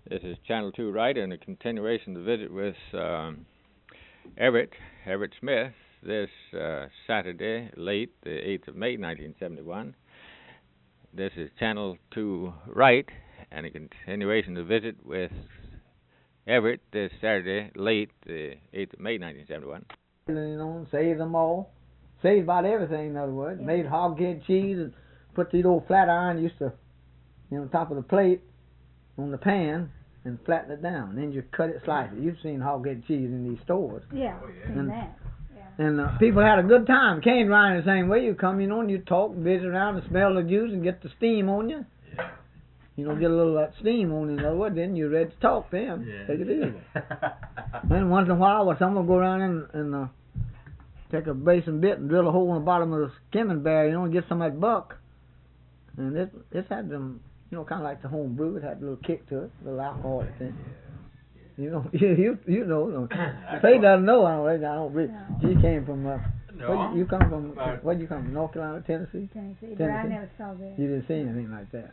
This is Channel 2 Right and a continuation of the visit with Everett Smith this Saturday, late, the 8th of May, 1971. This is Channel 2 Right and a continuation of the visit with Everett this Saturday, late, the 8th of May, 1971. You know, saved them all. Saved about everything, in other words. Yeah. Made hog head cheese and put these old flat iron used to, on top of the plate on the pan and flatten it down. And then you cut it, slice it. You've seen hog head cheese in these stores. Yeah, seen that. Yeah. And people had a good time. Came around the same way. You come, and you talk and visit around and smell the juice and get the steam on you. Yeah. Get a little of that steam on you, in other words, then you're ready to talk then. Yeah. Take it easy. Then once in a while, someone will go around and take a basin bit and drill a hole in the bottom of the skimming barrel, and get some of that buck. And it's had them, kind of like the home brew. It had a little kick to it, a little alcoholic thing. You know. Faye doesn't know. I don't really. No. She came from. No. You come from? Where'd you come from? North Carolina, Tennessee. Tennessee, but I never saw that. You didn't see anything like that.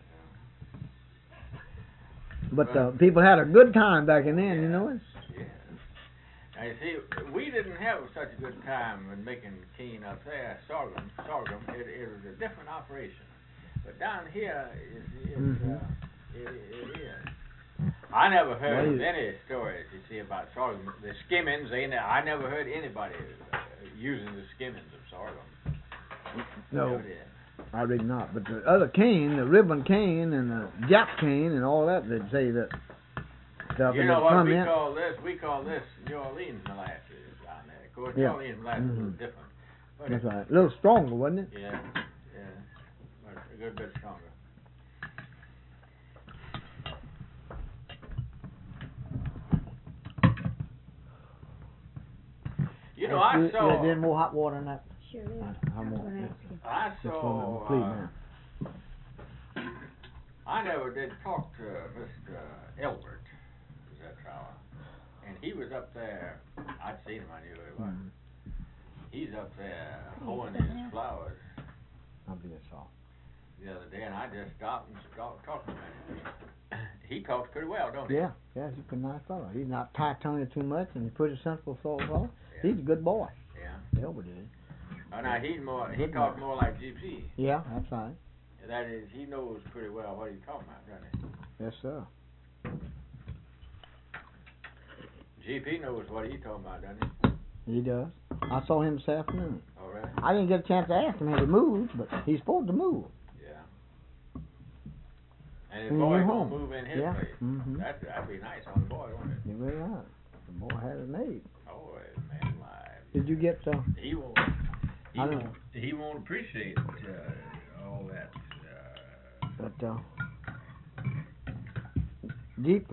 But people had a good time back in then, Yeah. Now, you see, we didn't have such a good time in making cane up there, sorghum. It was a different operation. But down here, it is. I never heard of any stories, you see, about sorghum. The skimmings, I never heard anybody using the skimmings of sorghum. No. I really not. But the other cane, the ribbon cane and the Jap cane and all that, they'd say that stuff. You know what we call this? We call this New Orleans molasses down there. Of course, New Orleans molasses is a little different. But that's right. A little stronger, wasn't it? Yeah. But a good bit stronger. You know, I saw... There's more hot water in that. Sure is. I saw... I never did talk to Mr. Elbert, and he was up there. I'd seen him, I knew who he was. He's up there hoeing his flowers. I'll be sorry. The other day, and I just stopped and talked to him. He talks pretty well, don't he? Yeah, he's a pretty nice fellow. He's not tight-tongued too much, and he's pretty sensible sort of fellow. Yeah. He's a good boy. Yeah. Elbert is. Oh, now he talks more like GP. Yeah, that's right. That is, he knows pretty well what he's talking about, doesn't he? Yes, sir. GP knows what he's talking about, doesn't he? He does. I saw him this afternoon. All right. I didn't get a chance to ask him had he moved, but he's supposed to move. Yeah. And his boy gonna move in his place. Mm-hmm. That'd be nice on the boy, wouldn't it? You really right. The boy had it made. Oh, man, alive. Did you get? He won't appreciate all that. But Deep,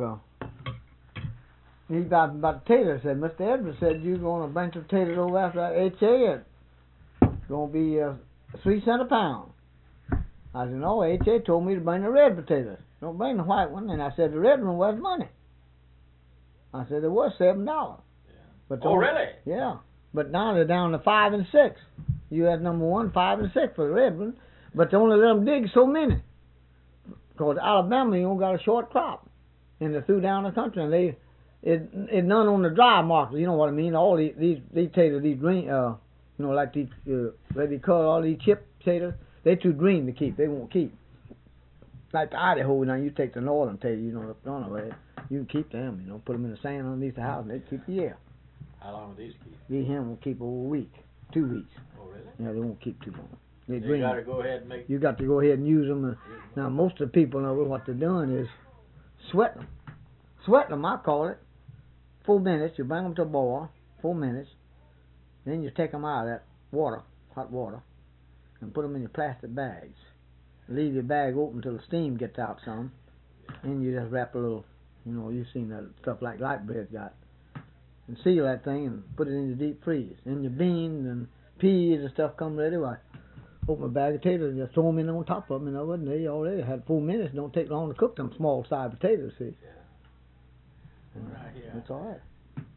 he's about potatoes. Said Mr. Edwards said you're going to bring some potatoes over after that HA. It's going to be 3 cents a pound. I said, no, HA told me to bring the red potatoes. Don't bring the white one. And I said, the red one was money. I said, it was $7. Yeah. But really? Yeah. But now they're down to 5 and 6. U.S. number 1, 5 and 6 for the red one. But they only let them dig so many. Because Alabama, you don't got a short crop. And they threw down the country. And it's none on the dry market. You know what I mean? All these potatoes, these green, like these, they call all these chip potatoes, they're too green to keep. They won't keep. Like the Idaho, now you take the northern potatoes, you can keep them, put them in the sand underneath the house and they keep a year. How long will these keep? These hens will keep over a week, 2 weeks. Oh, really? Yeah, they won't keep too long. You got to go ahead and make... You got to go ahead and use them. Now, most of the people know what they're doing is sweat them. Sweat them, I call it. 4 minutes, you bring them to a boil, 4 minutes. Then you take them out of that water, hot water, and put them in your plastic bags. Leave your bag open until the steam gets out some. And you just wrap a little, you've seen that stuff like light bread's got. And seal that thing and put it in the deep freeze. And your beans and peas and stuff come ready. Well, open a bag of potatoes and just throw them in on top of them, and they already had 4 minutes. Don't take long to cook them small sized potatoes, see. Yeah. Right here. That's all right.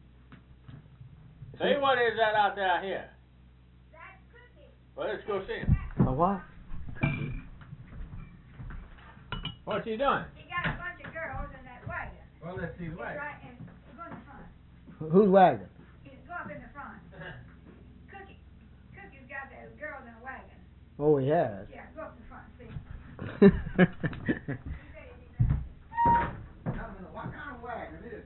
Say, what is that out there here? That's Cookie. Well, let's go see him. A what? What's he doing? He got a bunch of girls in that wagon. Well, let's see the wagon. Right, and go in the front. Whose wagon? Go up in the front. Cookie's got that girl in a wagon. Oh, he has. Yeah, go up in the front, see. What kind of wagon is it?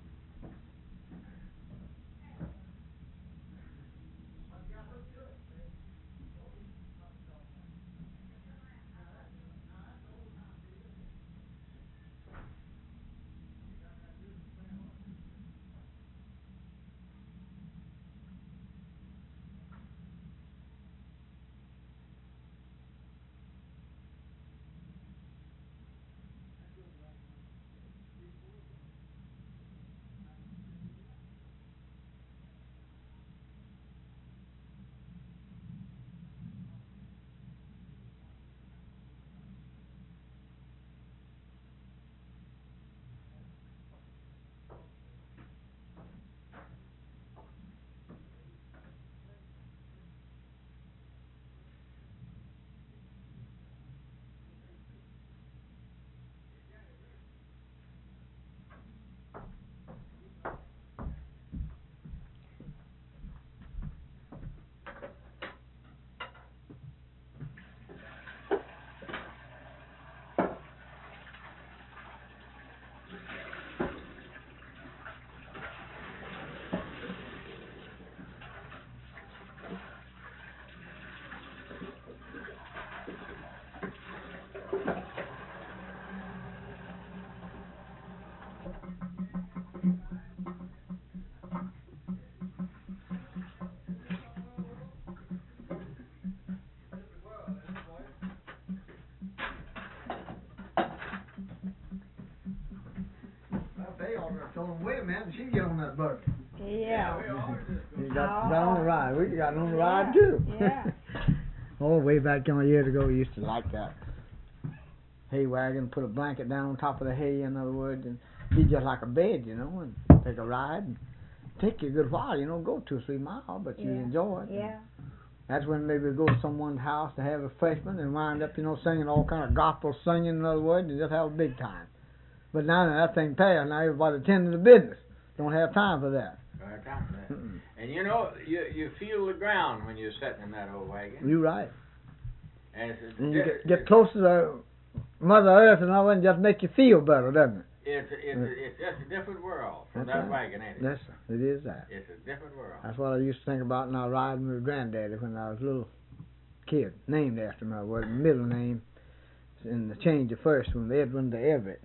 Told him, wait a minute, she get on that buggy. Yeah. You got on the ride. We got on the ride too. Yeah. Oh, way back years ago, we used to like that hay wagon. Put a blanket down on top of the hay, in other words, and be just like a bed, you know, and take a ride. And take you a good while, you know, go 2 or 3 miles, but you enjoy it. Yeah. That's when maybe go to someone's house to have refreshment and wind up, you know, singing all kind of gospel singing, in other words, and just have a big time. But now that thing passed, now everybody tending to business. Don't have time for that. Don't have time for that. And you know, you feel the ground when you're sitting in that old wagon. You're right. And And you get close to the Mother Earth and all that, and just make you feel better, doesn't it? It's just a different world from That's that right. wagon, ain't it? Yes, sir. It is that. It's a different world. That's what I used to think about when I was riding with Granddaddy when I was a little kid. Named after my middle name, and the change of first from Edwin to Everett.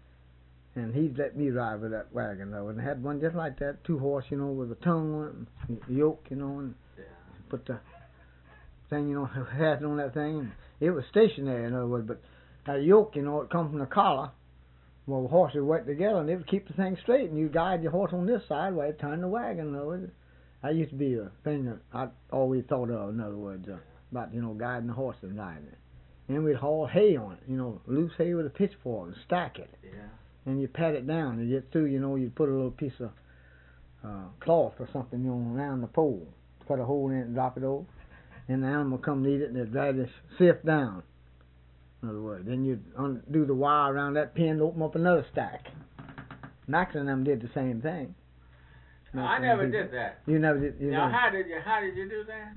And he'd let me ride with that wagon, though. And I had one just like that, 2-horse, you know, with a tongue on it, and yoke, you know, and put the thing, you know, hat on that thing. And it was stationary, in other words, but that yoke, you know, it come from the collar. Well, the horses would work together, and it would keep the thing straight, and you guide your horse on this side while you turn the wagon, in other words. That used to be a thing that I always thought of, in other words, about, you know, guiding the horse and riding it. And we'd haul hay on it, you know, loose hay with a pitchfork and stack it. Yeah. And you pat it down, and you get through, you know, you put a little piece of cloth or something, you know, around the pole, cut a hole in it and drop it over, and the animal come eat it, and they drag this sift down, in other words. Then you undo the wire around that pin to open up another stack. Max and them did the same thing. I never did that. You never did. Now, how did you do that?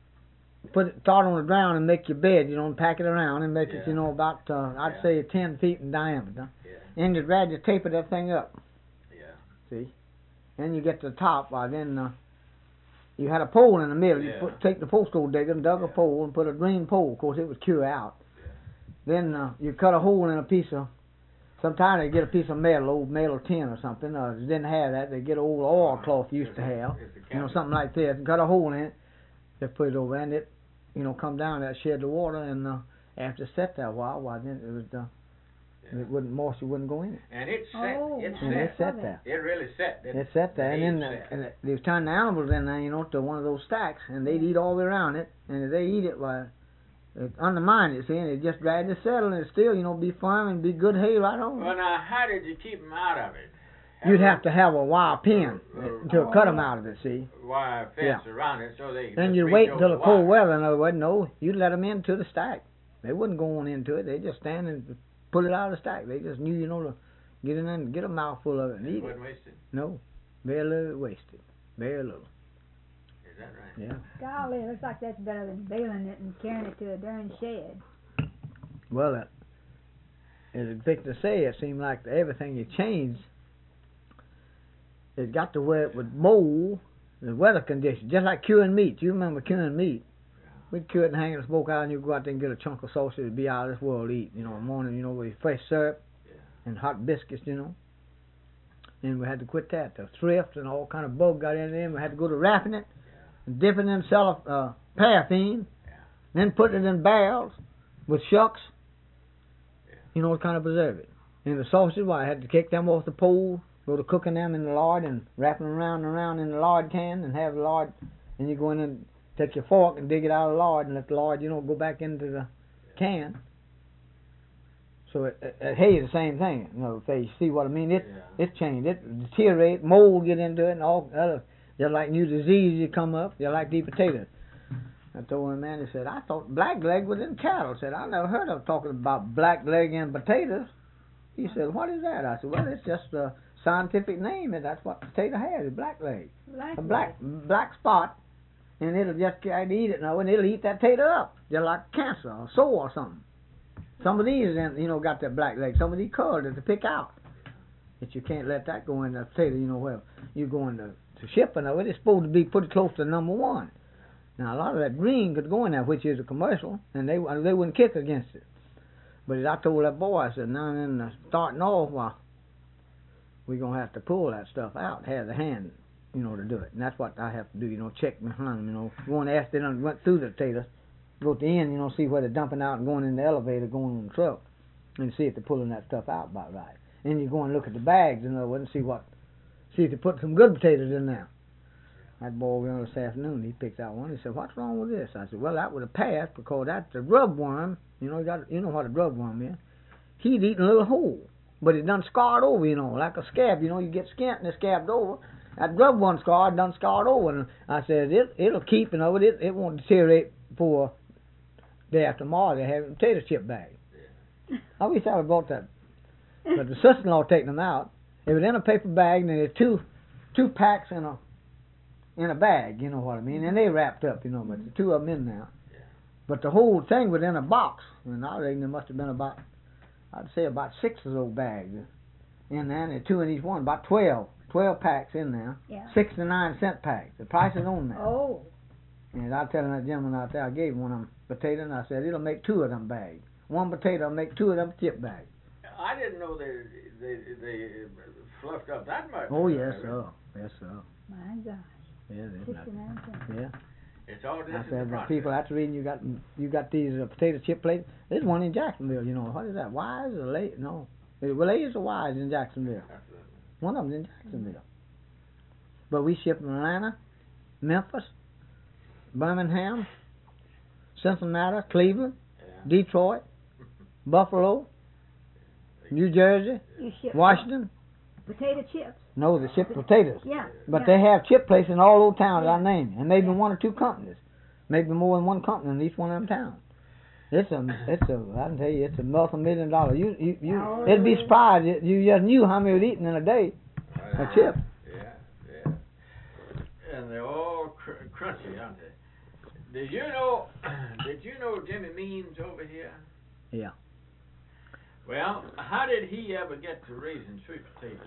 Start on the ground and make your bed, you know, and pack it around and make it, you Yeah. know, about, I'd say 10 feet in diameter. Yeah. And you drag your taper that thing up. Yeah. See? Then you get to the top, then you had a pole in the middle. Yeah. You take the post hole digger and dug a pole and put a green pole. Of course, it would cure out. Yeah. Then you cut a hole in a piece of, sometimes they get a piece of metal, old metal tin or something. They didn't have that. They get old oilcloth used to have. You know, something like this. And cut a hole in it. Just put it over, and it, you know, come down there, shed the water, and after it set there a while, then it was, it wouldn't, moisture wouldn't go in it. And it set. And it set there. It really set. It set there, and then they was turning the animals in there, you know, to one of those stacks, and they'd eat all the way around it, and if they eat it, well, it undermined it, see, and it just dragged the settle, and it still, you know, be firm and be good hay right on. Well, now, how did you keep them out of it? You'd have to have a wire pin to cut them out of it, see. Wire fence around it so they. Then you'd wait until the cold weather, in other words, no, you'd let them into the stack. They wouldn't go on into it, they just stand and pull it out of the stack. They just knew, you know, to Get in there and get a mouthful of it and It eat it. wasn't wasted. No, very little wasted. Very little. Is that right? Yeah. Golly, it looks like that's better than baling it and carrying it to a darn shed. Well, as Victor say, it seemed like everything had changed. It got to where it would mold the weather conditions, just like curing meat. You remember curing meat? We'd cure it and hang it in the smoke out, and you go out there and get a chunk of sausage. It'd be out of this world to eat. You know, in the morning, you know, with fresh syrup and hot biscuits, you know. And we had to quit that. The thrift and all kind of bug got in there. We had to go to wrapping it and dipping it in paraffin, then putting it in barrels with shucks. You know, to kind of preserve it. And the sausages, well, I had to kick them off the pole, go to cooking them in the lard and wrapping them around and around in the lard can and have the lard. And you go in and take your fork and dig it out of the lard and let the lard, you know, go back into the can. So hay is the same thing. You know, if they see what I mean, it changed. It deteriorated, mold get into it, and all other, just like new diseases come up, just like the potatoes. I told him, man, he said, I thought blackleg was in cattle. I said, I never heard of talking about blackleg in potatoes. He said, what is that? I said, well, it's just a scientific name, and that's what potato has, is blackleg. A black spot, and it'll just try to eat it now, and it'll eat that potato up, just like cancer or sore or something. Some of these, you know, got that blackleg. Some of these curled to pick out. But you can't let that go in the potato, you know, well, you're going to shipping of it. It's supposed to be pretty close to number one. Now, a lot of that green could go in there, which is a commercial, and they wouldn't kick against it. But as I told that boy, I said, now then, starting off, well, we're going to have to pull that stuff out, have the hand, you know, to do it. And that's what I have to do, you know, check behind them, you know. Going after them, went through the potatoes, go to the end, you know, see where they're dumping out and going in the elevator, going on the truck, and see if they're pulling that stuff out about right. And you go and look at the bags, in other words, and see if they put some good potatoes in there. That boy went on this afternoon, he picked out one. He said, what's wrong with this? I said, well, that would have passed because that's a grub worm. You know, you know what a grub worm is. He'd eaten a little hole, but it done scarred over, you know, like a scab. You know, you get skint and it's scabbed over. That grub worm done scarred over. And I said, it'll keep, you know, it won't deteriorate before day after tomorrow. They have a potato chip bag. I wish I would have bought that. But the sister-in-law taking them out. It was in a paper bag, and there's two packs in a bag, you know what I mean, and they wrapped up, you know, but the two of them in there. Yeah. But the whole thing was in a box, and I reckon there must have been about 6 of those bags in there, and there 2 in each one, about 12 packs in there, 69-cent packs. The price is on there. Oh. And I tell that gentleman out there, I gave him one of them potatoes, and I said, it'll make 2 of them bags. One potato will make 2 of them chip bags. I didn't know they fluffed up that much. Oh, yes, sir. Yes, sir. My gosh. Yeah, 69 cents. Yeah. It's all just I in said, the process. people, that's the reason you got these potato chip plates. There's one in Jacksonville, you know. What is that? Wise or late? No. Well, Lay's or Wise in Jacksonville. Absolutely. One of them's in Jacksonville. But we ship in Atlanta, Memphis, Birmingham, Cincinnati, Cleveland, Detroit, Buffalo, New Jersey, You ship Washington. potato chips. No, they ship potatoes. Yeah. But yeah. they have chip places in all those towns I Yeah. named, and maybe Yeah. 1 or 2 companies, maybe more than 1 company in each one of them towns. I can tell you, it's a multi-million-dollar. It'd be surprised if you just knew how many was eaten in a day. A chip. Yeah. And they're all crunchy, aren't they? Did you know Jimmy Means over here? Yeah. Well, how did he ever get to raising sweet potatoes?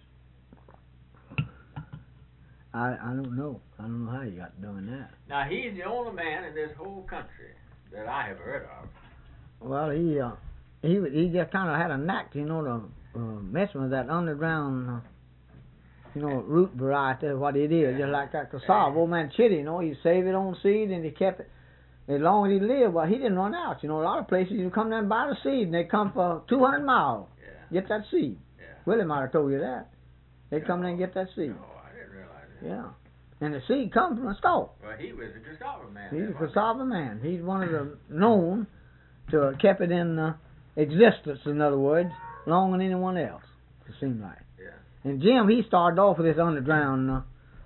I don't know. I don't know how you got doing that. Now, he's the only man in this whole country that I have heard of. Well, he just kind of had a knack, you know, to messing with that underground, root variety. What it is, just like that cassava. Old man Chitty, you know, he saved it on seed and he kept it as long as he lived. Well, he didn't run out. You know, a lot of places you come there and buy the seed, and they come for 200 miles. Yeah. Get that seed. Yeah. Willie might have told you that. They come there and get that seed. Oh, I didn't realize that. Yeah. And the seed comes from a stalk. Well, he was a cassava man. He's then, a wasn't cassava man. He's one of the known to have kept it in existence, in other words, longer than anyone else, it seemed like. Yeah. And Jim, he started off with this underground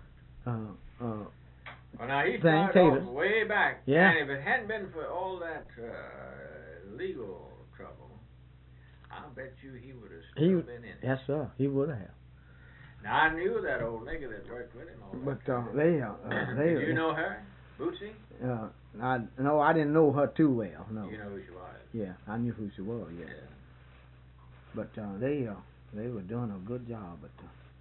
Well, now he thing, started taters. off way back. Yeah. And if it hadn't been for all that legal trouble, I bet you he would have He still would- been in it. Yes, sir. He would have. Now I knew that old nigger that worked with him. All But that. they. Did you know her, Bootsy? I didn't know her too well. No. You know who she was. Yeah, I knew who she was. Yeah. But they were doing a good job. But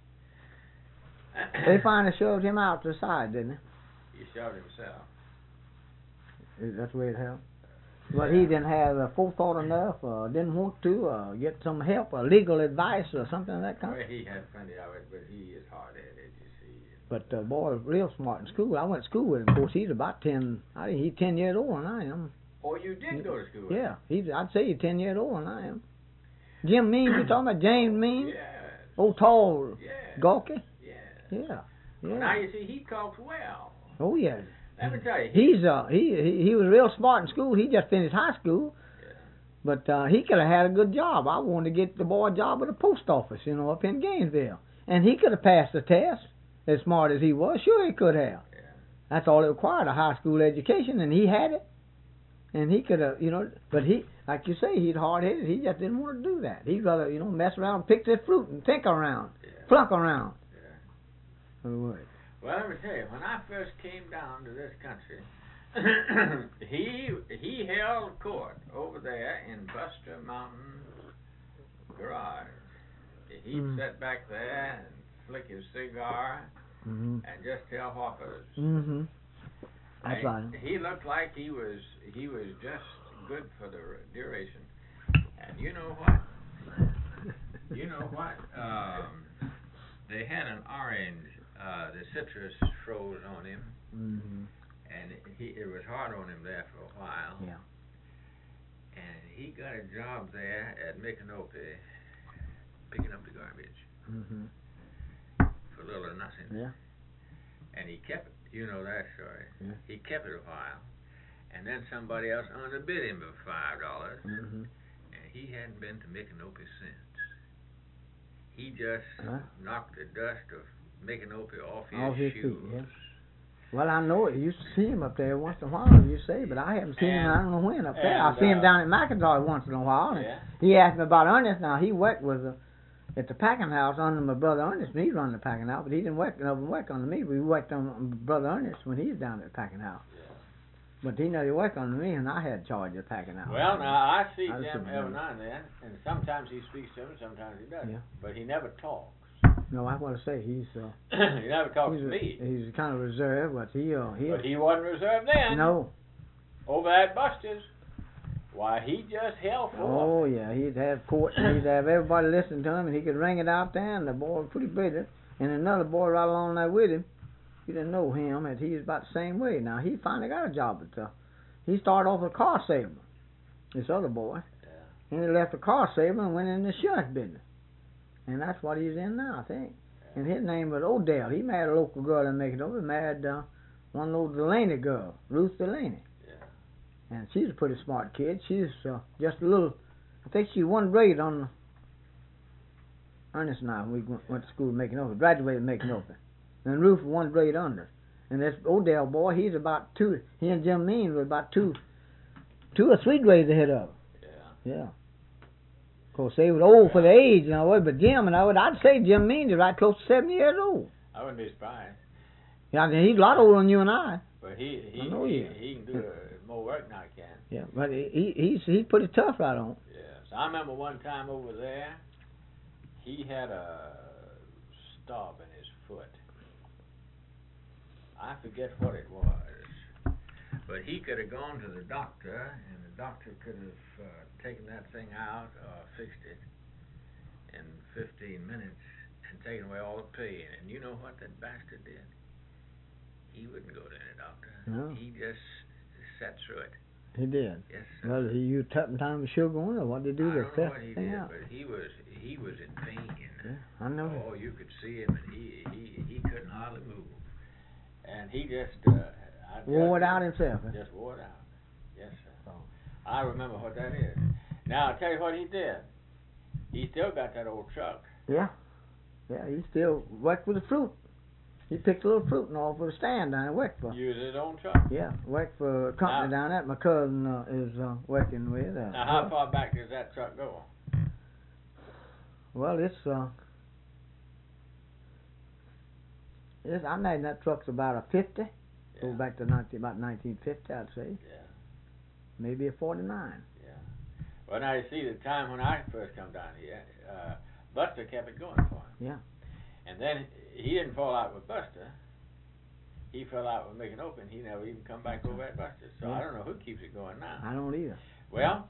they finally shoved him out to the side, didn't He shot himself. they? That's the way it happened. But he didn't have forethought enough, didn't want to get some help, legal advice or something of that kind. Well, he had plenty of it, but he is hard-headed, you see. But boy, real smart in school. I went to school with him. Of course, he's about 10. I think he's 10 years older than I am. Oh, you did go to school with Yeah, I'd say he's 10 years older than I am. Jim Means, you talking about James him? Means? Yes. Old tall, Yes. gawky? Yes. Yeah. Well, now you see, he talks well. Oh yeah. Let me tell you. He's he was real smart in school. He just finished high school, Yeah. but he could have had a good job. I wanted to get the boy a job at the post office, up in Gainesville, and he could have passed the test. As smart as he was, sure he could have. Yeah. That's all it required, a high school education, and he had it. And he could have, but he, like you say, he's hard-headed. He just didn't want to do that. He'd rather, mess around, pick this fruit, and think around, Yeah. flunk around. Yeah. Oh, what? Well, let me tell you, when I first came down to this country, he held court over there in Buster Mountain's garage. He'd sit back there and flick his cigar Mm-hmm. and just tell hoppers. Mm-hmm. That's And right. He looked like he was just good for the duration. And you know what? They had an orange, the citrus froze on him, Mm-hmm. and it was hard on him there for a while. Yeah. And he got a job there at Micanopy, picking up the garbage Mm-hmm. for little or nothing. Yeah. And he kept it. You know that story. Yeah. He kept it a while, and then somebody else underbid him for $5, Mm-hmm. and he hadn't been to Micanopy since. He just Huh? knocked the dust of Micanopy off Off his his shoes. feet, yeah. Well, I know it. You used to see him up there once in a while, you say, but I haven't seen him. I don't know when up there. I and, see him down at McIntosh once in a while. And Yeah. he asked me about Ernest. Now he worked with at the packing house under my brother Ernest. And he run the packing house, but he didn't work under me. We worked on brother Ernest when he was down at the packing house. Yeah. But he never worked under me, and I had charge of the packing house. Well, now I see I was Jim surprised. every now and then, and sometimes he speaks to him, sometimes he doesn't. Yeah. But he never talks. No, I want to say he's He never talks to me. he's kind of reserved, but he But he wasn't reserved then. no. Over at Buster's. Why, he just held forth. Oh yeah, he'd have court, and he'd have everybody listen to him, and he could ring it out there, and the boy was pretty brilliant. And another boy right along there with him, you didn't know him, and he was about the same way. Now he finally got a job at he started off as a car salesman, this other boy, Yeah. and he left the car salesman and went in the insurance business, and that's what he's in now, I think. And his name was Odell. He married a local girl in Macon. He married one old Delaney girl, Ruth Delaney. And she's a pretty smart kid. She's just a little, I think she's one grade on Ernest and I when we went to school making over, graduated making over. And Ruth was one grade under. And this Odell boy, he's about two, he and Jim Means were about two or three grades ahead of him. Yeah. Yeah. Of course, they were old for the age, but Jim and I'd say Jim Means is right close to 70 years old. I wouldn't be surprised. Yeah, he's a lot older than you and I. But I know he is. he can do more work than I can. Yeah, but he's pretty tough right on. Yes. I remember one time over there, he had a stub in his foot. I forget what it was. But he could have gone to the doctor, and the doctor could have taken that thing out or fixed it in 15 minutes and taken away all the pain. And you know what that bastard did? He wouldn't go to any doctor. No. He just sat through it. He did. Yes, sir. Well, he used time with sugar on it, or what did he do I to don't know test what he the thing did, out? but he was in pain. Yeah, I know. Oh, you could see him, and he couldn't hardly move. And he just Wore it out himself. Huh? Just wore it out. Yes, sir. Oh. I remember what that is. Now I'll tell you what he did. He still got that old truck. Yeah. Yeah, he still worked with the fruit. He picked a little fruit and all for the stand down and worked for. Used his own truck. Yeah, worked for a company down there. My cousin is working with. Now how far back does that truck go? Well, I imagine that truck's about a 50. Yeah. Go back to about 1950, I'd say. Yeah. Maybe a 49. Yeah. Well, now you see, the time when I first come down here, Buster kept it going for him. Yeah. And then he didn't fall out with Buster. He fell out with Making Open. He never even come back over at Buster. So Yeah. I don't know who keeps it going now. I don't either. Well,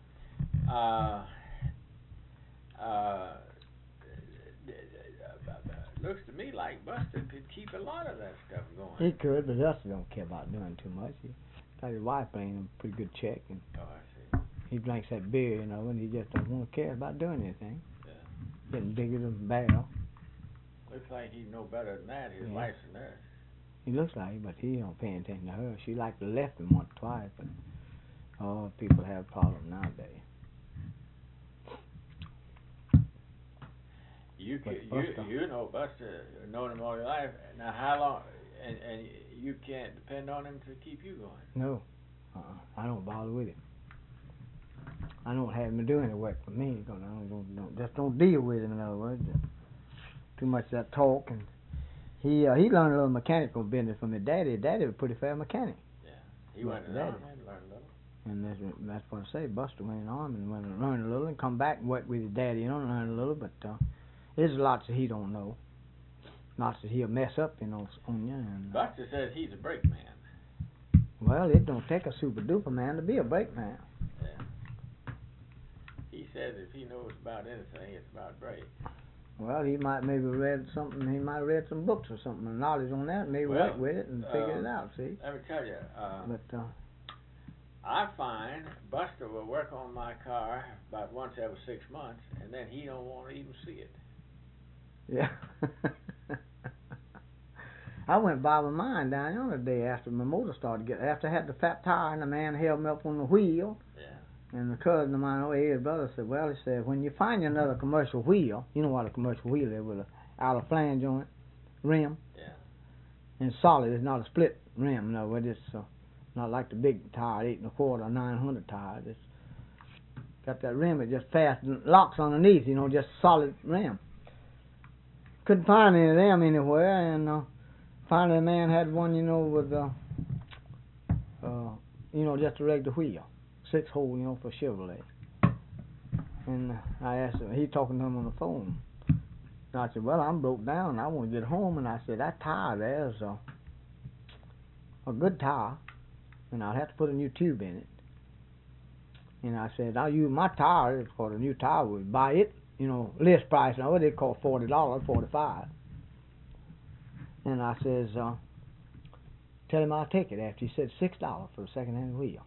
looks to me like Buster could keep a lot of that stuff going. He could, but Buster don't care about doing too much. He got his wife paying him a pretty good check, and Oh, I see. he drinks that beer, and he just don't want to care about doing anything. Yeah. Getting bigger than a barrel. Looks like he know better than that. His Yeah. wife's a nurse. He looks like it, but he don't pay attention to her. She like to left him once or twice, but people have problems nowadays. You Buster. know Buster, known him all your life. Now, how long? And you can't depend on him to keep you going. No, I don't bother with it. I don't have him do any work for me, because I don't deal with him. In other words, too much of that talk. And he learned a little mechanical business from his daddy. His daddy was a pretty fair mechanic. Yeah. He went to the Daddy. army and learned a little. And that's what I say. Buster went in the army and went and learned a little, and come back and work with his daddy, and learn a little. But there's lots that he don't know. Lots that he'll mess up, on you. And Buster says he's a brake man. well, it don't take a super duper man to be a brake man. Yeah. He says if he knows about anything, it's about brakes. Well, he might maybe read something. He might have read some books or something, knowledge on that. Maybe Well, work with it and figure it out. See, Let me tell you, but I find Buster will work on my car about once every 6 months, and then he don't want to even see it. yeah. I went by my mine down the other day after my motor started getting. After I had the fat tire, and the man held me up on the wheel. Yeah. And the cousin of mine, his brother, said, well, he said, when you find another commercial wheel, you know what a commercial wheel is, with a outer flange on it, rim, Yeah. and solid. It's not a split rim, no. It's not like the big tire, 8 1/4 or 900 tires. It's got that rim that just fast and locks underneath, just solid rim. Couldn't find any of them anywhere, and finally the man had one, with just a regular wheel. 6-hole, for Chevrolet. And I asked him, he talking to him on the phone. And I said, well, I'm broke down. I want to get home. And I said, that tire there is a good tire. And I'll have to put a new tube in it. And I said, I'll use my tire for the new tire. We'll buy it, list price. Now, they cost $40, $45. And I says, tell him I'll take it. After he said $6 for a second-hand wheel.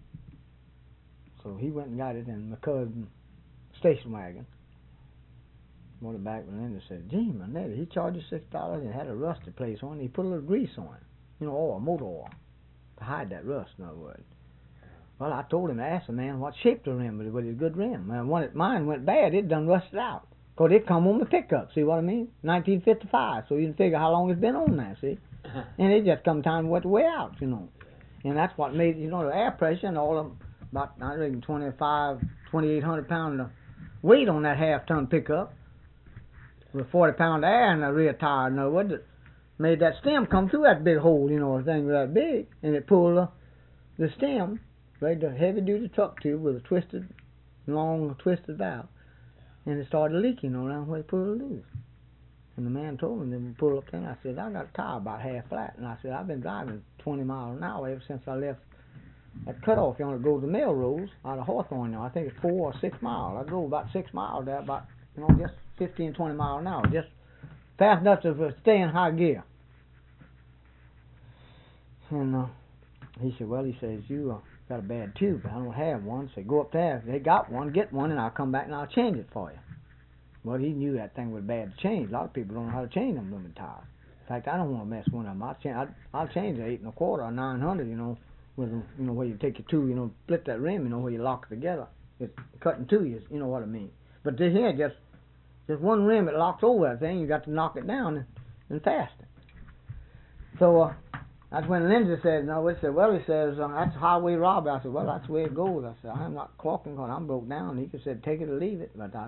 So he went and got it in my cousin's station wagon. Brought it back, and Linda said, gee, Manetti, he charged you $6 and had a rusty place on it. He put a little grease on it, oil, motor oil, to hide that rust, in other words. Well, I told him, I asked the man what shape the rim was. Was it a good rim? Mine went bad, it done rusted out. Because it come on the pickup, see what I mean? 1955, so you can figure how long it's been on there, see? And it just come time to wear out, And that's what made, the air pressure and all of them. About, I reckon, 2,800 pounds of weight on that half-ton pickup, with 40 pound air in the rear tire. In other words, it made that stem come through that big hole, a thing that big, and it pulled the stem, right, the heavy-duty truck tube with a long twisted valve, and it started leaking around where he pulled it loose. And the man told me, then we pulled up there, and I said, I got a tire about half flat, and I said, I've been driving 20 miles an hour ever since I left that cutoff. You want to go to Melrose out of Hawthorne now. I think it's 4 or 6 miles. I drove about 6 miles there, about, just 15, 20 miles an hour, just fast enough to stay in high gear. And he said, well, you got a bad tube. I don't have one. So go up there. If they got one, get one, and I'll come back and I'll change it for you. Well, he knew that thing was bad to change. A lot of people don't know how to change them blooming tires. In fact, I don't want to mess with them. I'll change the 8 1/4 or 900, with them, where you take your two, split that rim, where you lock it together. It's cutting two, you know what I mean. But this here, just one rim, it locks over that thing. You got to knock it down and fasten. So that's when Lindsay said, no, he said, well, that's highway robbery. I said, well, that's the way it goes. I said, I'm not clocking because I'm broke down. He said, take it or leave it. But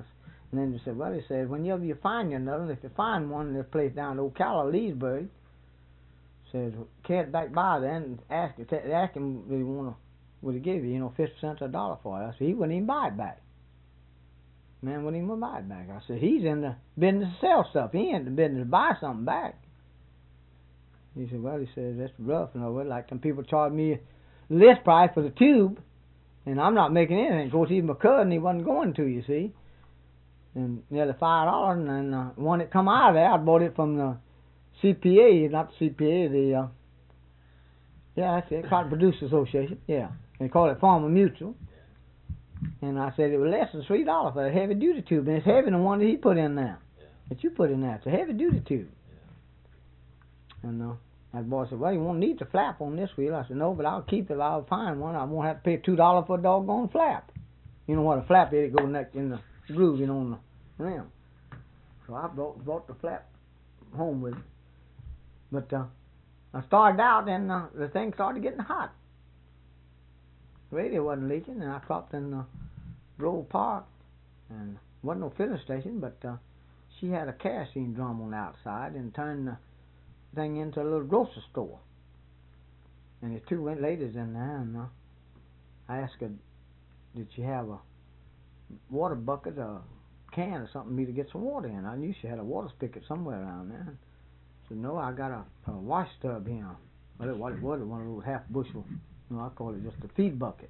And then he said, well, he said, whenever you find another, if you find one in this place down at Ocala, Leesburg, says, carry it back by there and ask him would he give you, 50 cents or $1 for it. I said, he wouldn't even buy it back. Man wouldn't even buy it back. I said, he's in the business to sell stuff. He ain't in the business to buy something back. He said, well, he says, that's rough. Like some people charge me list price for the tube, and I'm not making anything. Of course, he's my cousin. He wasn't going to, you see. And nearly $5, and then one that come out of there, I bought it from the CPA, not the CPA, that's it, Cotton Producers Association, yeah. They call it Farmer Mutual. And I said it was less than $3 for a heavy duty tube, and it's heavier than the one that he put in there. That you put in there. It's a heavy duty tube. And that boy said, well, you won't need the flap on this wheel. I said, no, but I'll keep it if I'll find one. I won't have to pay $2 for a doggone flap. You know what a flap is? It goes in the groove, on the rim. So I brought the flap home with me. But I started out, and the thing started getting hot. The radio wasn't leaking, and I stopped in Grove Park, and wasn't no filling station, but she had a kerosene drum on the outside and turned the thing into a little grocery store. And there's two ladies in there, and I asked her, did she have a water bucket or can or something for me to get some water in? I knew she had a water spigot somewhere around there. I said, no, I got a wash tub here. Well, it was one of those half bushel. I call it just a feed bucket.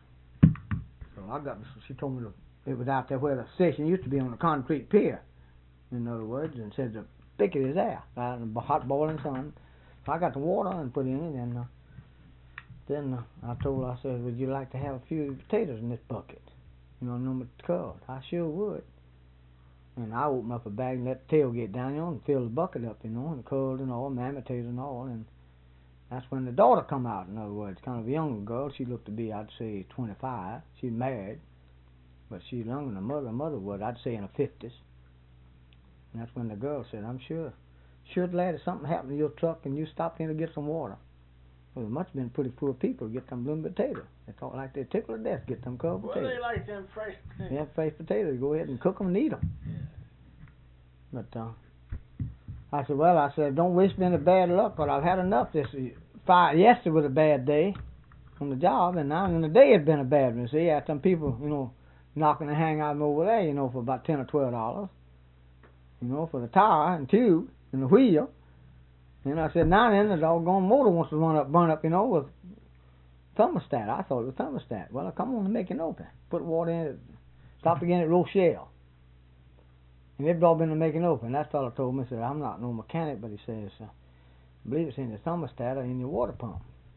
So she told me it was out there where the station used to be on the concrete pier, in other words, and said the spigot is there, out in the hot boiling sun. So I got the water and put in it, and then I told her, I said, would you like to have a few potatoes in this bucket? Number 12. I sure would. And I opened up a bag and let the tail get down, and fill the bucket up, and curled and all, mashed potatoes and all, and that's when the daughter come out, in other words, kind of a younger girl. She looked to be, I'd say, 25. She's married, but she's younger than her mother. Her mother was, I'd say, in her 50s. And that's when the girl said, I'm sure glad if something happened to your truck and you stopped in to get some water. Well, it must have been pretty poor people to get them blooming potatoes. They talk like they tickle to death to get them cold potatoes. Well, they like them fresh potatoes. Yeah, fresh potatoes. Go ahead and cook them and eat them. Yeah. But I said, don't wish me any bad luck, but I've had enough this yesterday was a bad day on the job, and now in the day it's been a bad one. See, I had some people, knocking the hang out of me over there, for about $10 or $12, for the tire and tube and the wheel. And I said, now then, the doggone motor wants to burn up, with thermostat. I thought it was thermostat. Well, I come on and make it open. Put water in it. Stopped again at Rochelle. And they've all been to make it open. That fellow told me, said, I'm not no mechanic, but he says, I believe it's in the thermostat or in your water pump.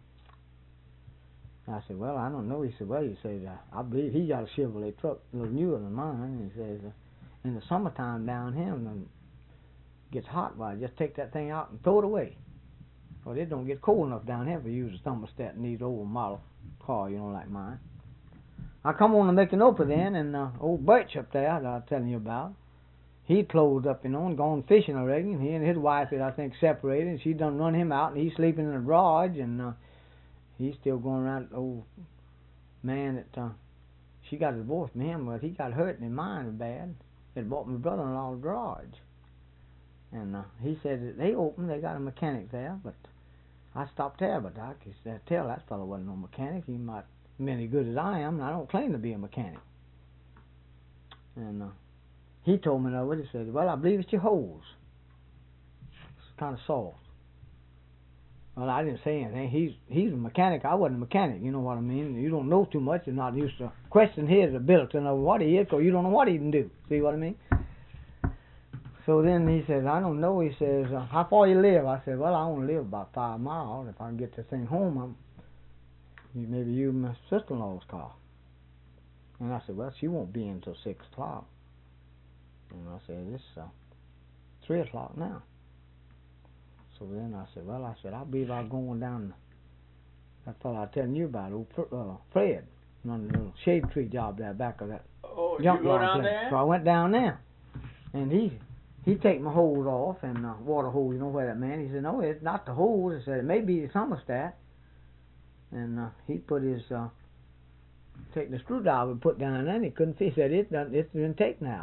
I said, well, I don't know. He said, I believe he got a Chevrolet truck, a little newer than mine. And he says, in the summertime down here, when it gets hot, just take that thing out and throw it away. Well, it don't get cold enough down here for you to use a thermostat in these old model car, like mine. I come on to make an open then, and old Birch up there that I was telling you about, he closed up, and gone fishing, I reckon. He and his wife had, I think, separated, and she done run him out, and he's sleeping in the garage, and he's still going around the old man that she got a divorce from him, but he got hurt in his mind bad. He had bought my brother-in-law a garage. And he said that they got a mechanic there, but I stopped there, but I could tell that fellow wasn't no mechanic. He might be as good as I am, and I don't claim to be a mechanic. And he told me that. He said, well, I believe it's your hose. It's kind of soft. Well, I didn't say anything. He's a mechanic. I wasn't a mechanic. You know what I mean? You don't know too much. You're not used to question his ability to know what he is, because you don't know what he can do. See what I mean? So then he says, I don't know. He says, how far you live? I said, well, I only live about 5 miles. If I can get this thing home, maybe use my sister-in-law's car. And I said, well, she won't be in until 6 o'clock. And I said, it's 3 o'clock now. So then I said, I believe I'm going down. That fellow I was telling you about, old Fred, on the little shade tree job there back of that. Oh, you go down there? So I went down there, and he take my hose off, and water hose, where that man. He said, no, it's not the hose. I said, it may be the thermostat. And he put his take the screwdriver and put down there, and he couldn't see. He said, it's been taken out.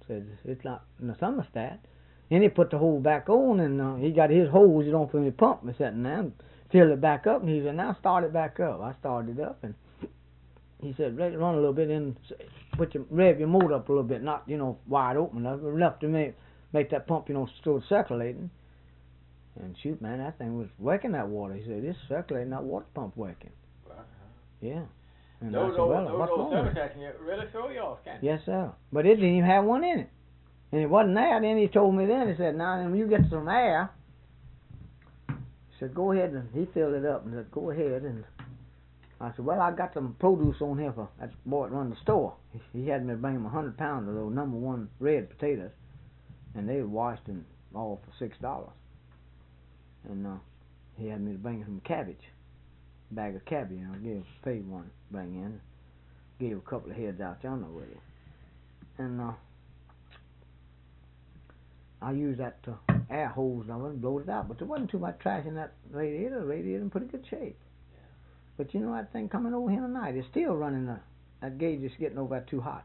Said, it's not in the thermostat. And he put the hose back on, and he got his hose, you know, from the pump and sitting there, and filled it back up, and he said, now start it back up. I started it up, and he said, let it run a little bit, and rev your motor up a little bit, not, you know, wide open enough to make that pump, you know, still circulating. And shoot, man, that thing was working that water. He said, it's circulating, that water pump working. Yeah. And Those I said, old what's thermostats can really throw you off, can't Yes, sir. But it didn't even have one in it. And it wasn't there. Then he told me then, he said, now when you get some air, he said, go ahead. And he filled it up and said, go ahead. And I said, well, I got some produce on here for that boy that run the store. He had me bring him 100 pounds of those #1 red potatoes. And they were washed and all for $6. And he had me to bring him some cabbage. A bag of cabbage, you know, paid one, bring in. Gave a couple of heads out yonder with it. And I used that air hose and blowed it out, but there wasn't too much trash in that radiator. The radiator in pretty good shape. Yeah. But you know that thing coming over here tonight, it's still running. That gauge is getting over too hot.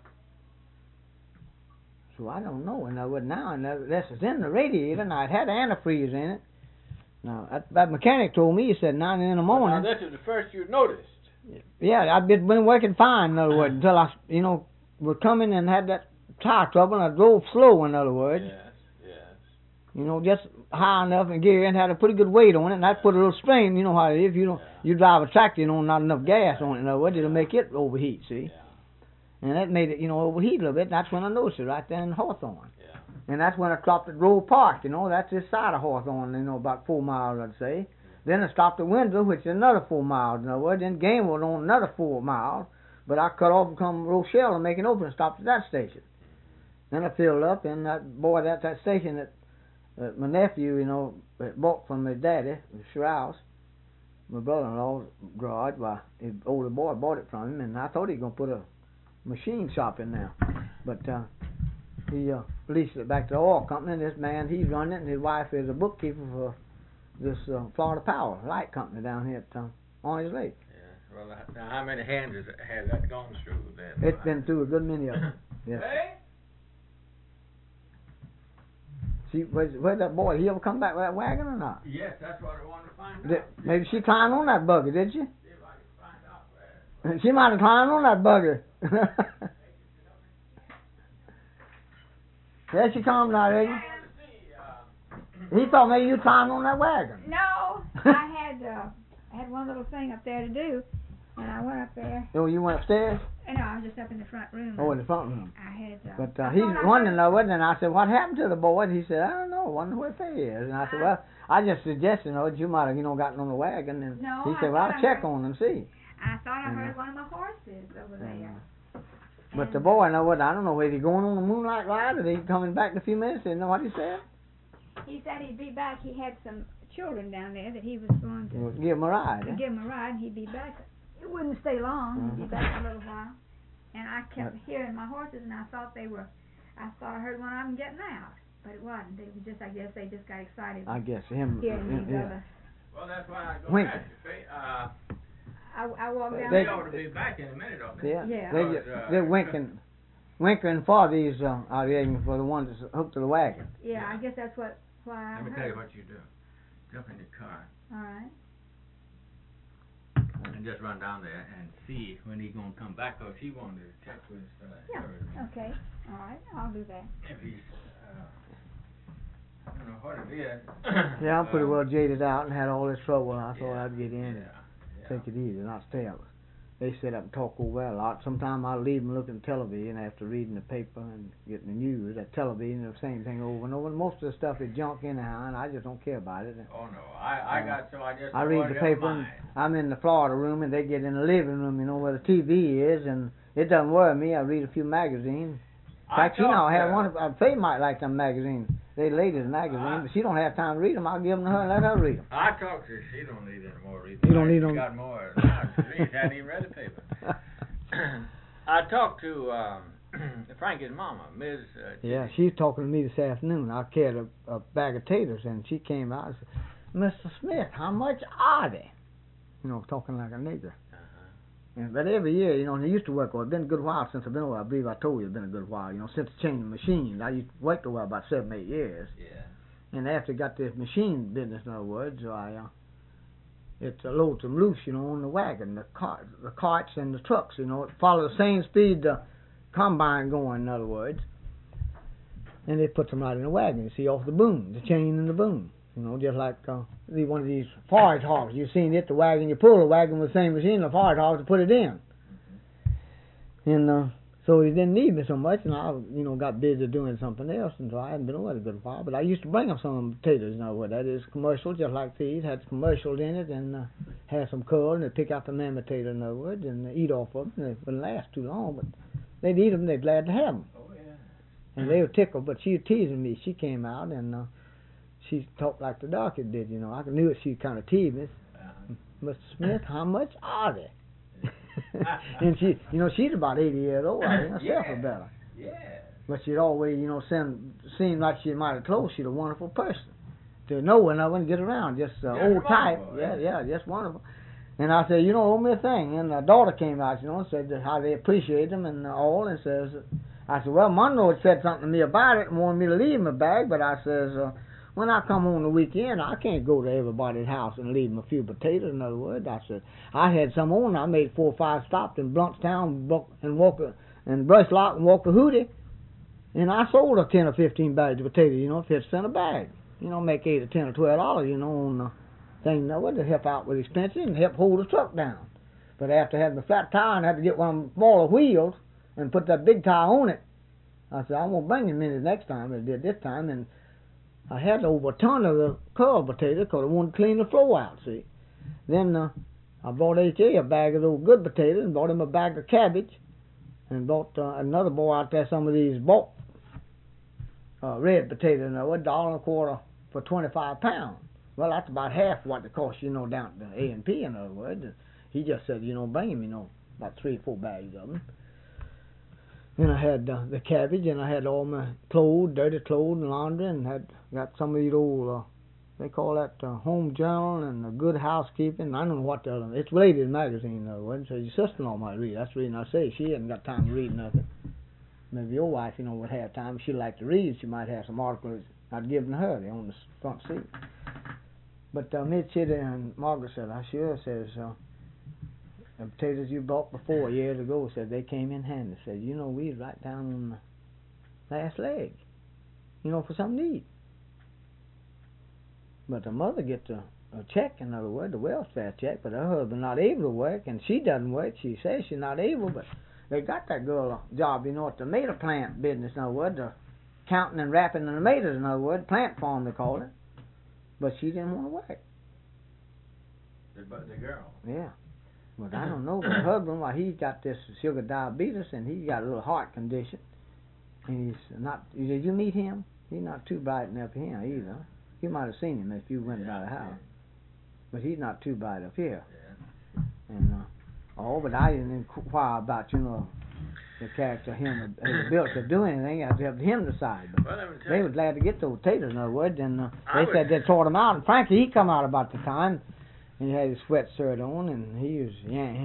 So I don't know. And this is in the radiator. Now it had antifreeze in it. Now that mechanic told me, he said 9 in the morning. Now this is the first you noticed. Yeah, I've been working fine, in other words, until I, you know, was coming and had that tire trouble, and I drove slow, in other words. Yes. You know, just high enough and gear and had a pretty good weight on it, and that put a little strain. You know how it is. If you don't, you drive a tractor, you know, not enough gas on it. In other words, it'll make it overheat. See, and that made it, you know, overheat a little bit. And that's when I noticed it right there in Hawthorne. Yeah. And that's when I stopped at Grove Park. You know, that's this side of Hawthorne. You know, about 4 miles, I'd say. Then I stopped at Windsor, which is another 4 miles. In other words, then Gamble was on another 4 miles. But I cut off and come Rochelle and make it open and stopped at that station. Then I filled up, and that boy at that station that my nephew, you know, bought from my daddy, Strauss, my brother-in-law's garage. Well, his older boy bought it from him, and I thought he was going to put a machine shop in there. But he leased it back to the oil company, and this man, he's running it, and his wife is a bookkeeper for this Florida Power Light Company down here at Orange Lake. Yeah. Well, now how many hands has that gone through then? It's been through a good many of them. Yes. Hey? See, where's that boy? He ever come back with that wagon or not? Yes, that's what I wanted to find out. Maybe she climbed on that buggy, did she? See if I can find out where. She might have climbed on that buggy. There she comes now, Reggie. He thought maybe you climbed on that wagon. No, I had one little thing up there to do, and I went up there. Oh, you went upstairs? No, I was just up in the front room. Oh, in the front room. I had. But he's wondering over it, and I said, what happened to the boy? And he said, I don't know, wonder where Faye is. And I said, well, I just suggested, you know, that you might have, you know, gotten on the wagon. And no, he said, well, I'll check on and see. I thought I heard one of the horses over there. But the boy, I don't know, is he going on the moonlight ride, or is he coming back in a few minutes? You know what he said? He said he'd be back. He had some children down there that he was going to give him a ride. To give him a ride, and he'd be back. It wouldn't stay long. He'd be back in a little while. And I kept hearing my horses, and I thought I heard one of them getting out, but it wasn't. They were just, I guess they just got excited. I guess him. Hearing these other. Well, that's why I go back. I walked down. They ought to be back in a minute, don't they? Yeah. They're winkering for these out here for the ones that's hooked to the wagon. Yeah, I guess that's why I Let me heard. tell you what you do. Jump in your car. All right. And just run down there and see when he's going to come back, or if he wanted to check with Yeah, okay. All right, I'll do that. If he's, I don't know what it is. Yeah, I'm pretty well jaded out and had all this trouble, and I thought I'd get in and take it easy, not stay up. They sit up and talk over there a lot. Sometimes I'll leave them looking at television after reading the paper and getting the news. That television, the same thing over and over. Most of the stuff is junk anyhow, and I just don't care about it. Oh no, I read the paper, and I'm in the Florida room, and they get in the living room, you know, where the TV is, and it doesn't worry me. I read a few magazines. In fact, you know, I have one. Faye might like them magazines. They ladies' magazines, but she don't have time to read them. I'll give them to her and let her read them. I talked to her. She don't need any more reading. You don't need them? She got more. She hadn't even read the paper. I talked to Frankie's mama, Ms. Yeah, she's talking to me this afternoon. I carried a bag of taters, and she came out and said, Mr. Smith, how much are they? You know, talking like a nigger. But every year, you know, and I used to work over. It's been a good while since I've been over. I believe I told you it's been a good while. You know, since changing machines. I used to work over about 7, 8 years. Yeah. And after I got this machine business, in other words, it loads them loose, you know, on the wagon, the carts and the trucks, you know, it follow the same speed the combine going, in other words. And they put them right in the wagon, you see, off the boom, the chain and the boom. You know, just like one of these forage hogs. You've seen it, the wagon, you pull the wagon with the same machine, the forage hogs to put it in. And so he didn't need me so much, and I, you know, got busy doing something else, and so I hadn't been away a good while. But I used to bring them some potatoes, you know, what that is, commercial, just like these, had commercials in it, and had some curl, and they'd pick out the man potato, in other words, and eat off of them. They wouldn't last too long, but they'd eat them, they're glad to have them. Oh, yeah. And they were tickled, but she was teasing me. She came out, and she talked like the doctor did, you know. I knew it, she kind of teased me. Mr. Smith, how much are they? And she, you know, she's about 80 years old, I think, herself or better. Yeah. But she'd always, you know, seemed like she might have close. She's a wonderful person to know when I wouldn't get around. Just old type. Yeah, just wonderful. And I said, you know, owe me a thing. And the daughter came out, you know, and said how they appreciate them and all. And says, I said, well, Monroe had said something to me about it and wanted me to leave him a bag. But I says, when I come home the weekend, I can't go to everybody's house and leave them a few potatoes. In other words, I said, I had some on. I made 4 or 5 stops in Bluntstown and Walker and Brushlock and Walker Hootie, and I sold her 10 or 15 bags of potatoes. You know, 50 cents a bag. You know, make $8 or $10 or $12. You know, on the thing. You know, to help out with expenses and help hold the truck down. But after having the flat tire, and I had to get one of them smaller wheels and put that big tire on it. I said, I won't bring him in the next time. I did this time, and I had over a ton of the curl potatoes because I wanted to clean the floor out, see. Then I bought H.A. a bag of those good potatoes and bought him a bag of cabbage and bought another boy out there some of these bulk red potatoes, you know, $1.25 for 25 pounds. Well, that's about half what it costs, you know, down at the A&P, in other words. He just said, you know, bring him, you know, about 3 or 4 bags of them. Then I had the cabbage, and I had all my clothes, dirty clothes and laundry, and got some of these old, they call that Home Journal and the Good Housekeeping. I don't know what the other, it's Ladies Magazine, in other words, so your sister-in-law might read. That's the reason I say she hasn't got time to read nothing. Maybe your wife, you know, would have time. If she'd like to read, she might have some articles I'd given her. They're on the front seat. But Miss Chitty and Margaret said, I sure says, the potatoes you bought before years ago, said they came in handy. Said, you know, we was right down on the last leg, you know, for something to eat. But the mother gets a check, in other words, the welfare check, but her husband not able to work, and she doesn't work. She says she's not able, but they got that girl a job, you know, at the tomato plant business, in other words, the counting and wrapping the tomatoes, in other words, plant farm they call it. But she didn't want to work. The girl? Yeah. But I don't know, but her husband, well, he's got this sugar diabetes, and he's got a little heart condition. And he's not, did you meet him? He's not too bright up here either. You might have seen him if you went by the house. But he's not too bright up here. Yeah. And, but I didn't inquire about, you know, the character him has built to do anything. I had to have him decide. But Well, they were glad to get those potatoes, in other words, and they said they tore them out. And Frankie, he come out about the time. And he had his sweatshirt on, and he was,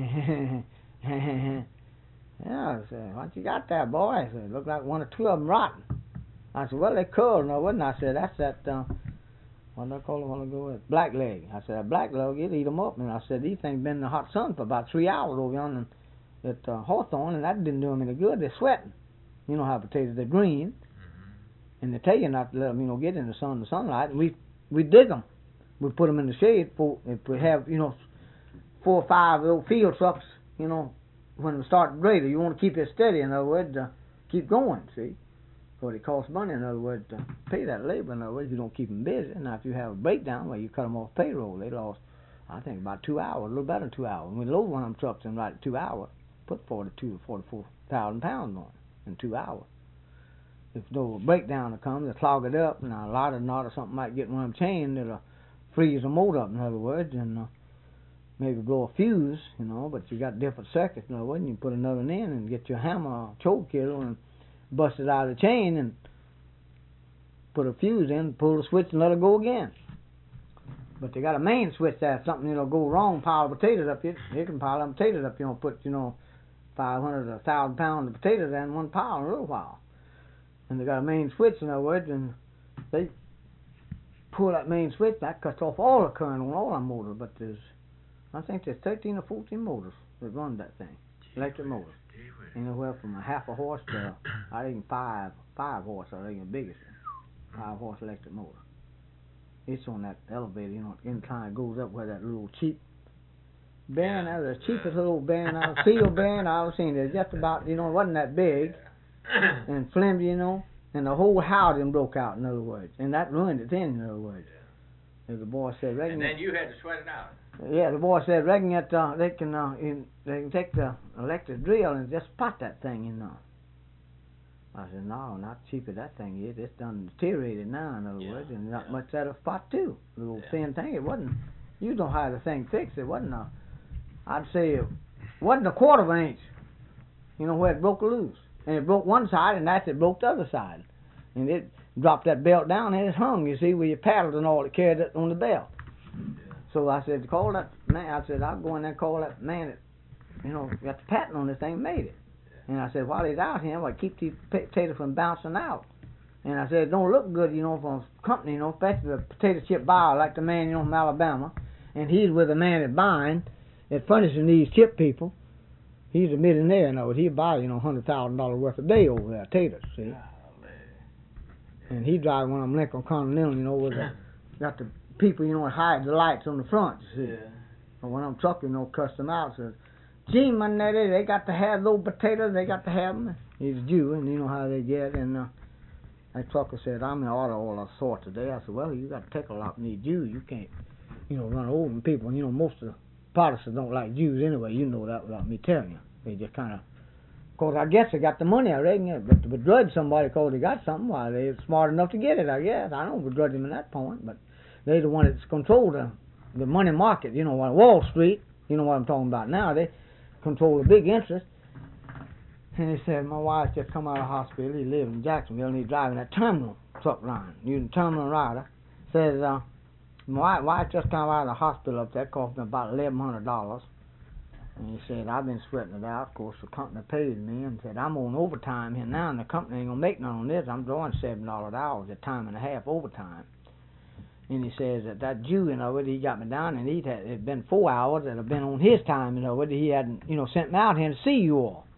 I said, what you got there, boy? I said, looked like 1 or 2 of them rotten. I said, well, they curled, no, wasn't I? I said, that's that, what did I call it a while ago? Black leg. I said, a black leg, you'd eat them up. And I said, these things been in the hot sun for about 3 hours over on at Hawthorne, and that didn't do them any good. They're sweating. You know how potatoes, they're green, and they tell you not to let them, you know, get in the sunlight, and we dig them. We put them in the shade if we have, you know, 4 or 5 little field trucks, you know, when we start greater. You want to keep it steady, in other words, keep going, see. Because it costs money, in other words, to pay that labor, in other words, you don't keep them busy. Now, if you have a breakdown where you cut them off payroll, they lost, I think, about 2 hours, a little better than 2 hours. And we load one of them trucks in right at 2 hours, put 42 to 44,000 pounds on it in 2 hours. If no breakdown comes, they clog it up, and a lot of knot or something might get one of them chained, it'll freeze the motor up, in other words, and maybe blow a fuse, you know, but you got different circuits, in other words, and you put another one in and get your hammer or choke killer and bust it out of the chain and put a fuse in, pull the switch and let it go again. But they got a main switch there. If something, go wrong, pile of potatoes up, you can pile them potatoes up, put, 500 or 1,000 pounds of potatoes in one pile in a little while. And they got a main switch, in other words, and they pull that main switch, that cuts off all the current on all our motors. But I think there's 13 or 14 motors that run that thing, electric motors. Anywhere from a half a horse to, I think, five horse, I think the biggest one. 5 horse electric motor. It's on that elevator, incline goes up where that little cheap bearing, that was the cheapest little bearing, steel bearing I've seen. It's just about, it wasn't that big and flimsy, and the whole housing broke out, in other words, and that ruined it then, in other words. As the boy said, and then you had to sweat it out. Yeah, the boy said, reckon that they can take the electric drill and just pot that thing, I said, no, not cheap as that thing is. It's done deteriorated now, in other words, and not much out of pot too. A little thin thing. It wasn't. You don't have the thing fixed. It wasn't I'd say it wasn't a quarter of an inch. Where it broke loose, and it broke one side, and that's it broke the other side, and it dropped that belt down, and it hung. You see, with your paddles and all, it carried it on the belt. So I said, call that man. I said, I'll go in there and call that man that, got the patent on this thing, made it. And I said, while he's out here, I keep these potatoes from bouncing out. And I said, it don't look good, from a company, especially the potato chip buyer, like the man, from Alabama. And he's with the man that's buying, that's furnishing these chip people. He's a millionaire, he'll buy, $100,000 worth a day over there, potatoes, see. And he drives one of them Lincoln Continental, with got the people, hide the lights on the front, you see. And one of them truck, cuss them out, says, gee, man, they got to have those potatoes, they got to have them. He's a Jew, and you know how they get. And that trucker said, I'm in order all sorts today. I said, well, you got to take a lot from these Jews. You can't, run over them people. Most of the Protestants don't like Jews anyway. You know that without me telling you. They just kind of course, I guess they got the money, I reckon. But to begrudge somebody because they got something, why, they're smart enough to get it, I guess. I don't begrudge them in that point, but they're the one that's control the money market, Wall Street, what I'm talking about now. They control the big interest. And he said, my wife just come out of the hospital. He lives in Jacksonville, and he's driving that terminal truck line, using terminal rider. Says, my wife just come out of the hospital up there, cost me about $1,100. And he said, I've been sweating it out. Of course, the company pays me, and said, I'm on overtime here now, and the company ain't going to make none on this. I'm drawing $7 an hour, a time and a half overtime. And he says that Jew, he got me down, and it'd been 4 hours that have been on his time, he hadn't, sent me out here to see you all.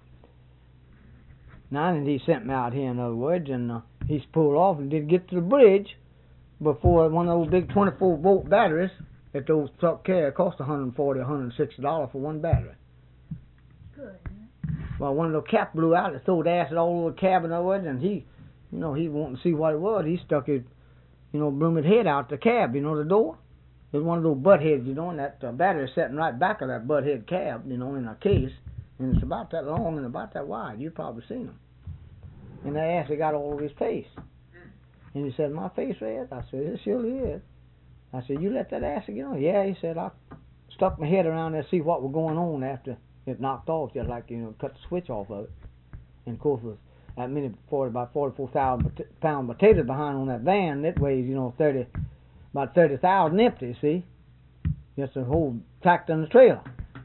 Now, and he sent me out here, in other words, and he's pulled off and didn't get to the bridge before one of those big 24-volt batteries that those truck carry cost $140, $160 for one battery. Good. Well, one of the caps blew out, it threw the acid all over the cab, in other words, and he wanted to see what it was. He stuck his, blooming head out the cab, the door. There's one of those butt heads, and that battery sitting right back of that butt head cab, in a case. And it's about that long and about that wide. You've probably seen them. And that acid got all over his face. And he said, my face red? I said, it surely is. I said, you let that acid get on? Yeah, he said, I stuck my head around there to see what was going on after it knocked off, just like, cut the switch off of it. And of course, with that many, about 44,000 pound potatoes behind on that van, that weighs, about 30,000 empty, see? Just a whole tractor and a trailer.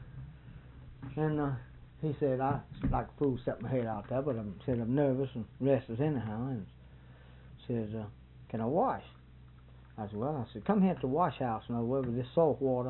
And, he said, I like a fool set my head out there, but I'm nervous and restless anyhow. And says, can I wash? I said, well, come here to the wash house, with this salt water,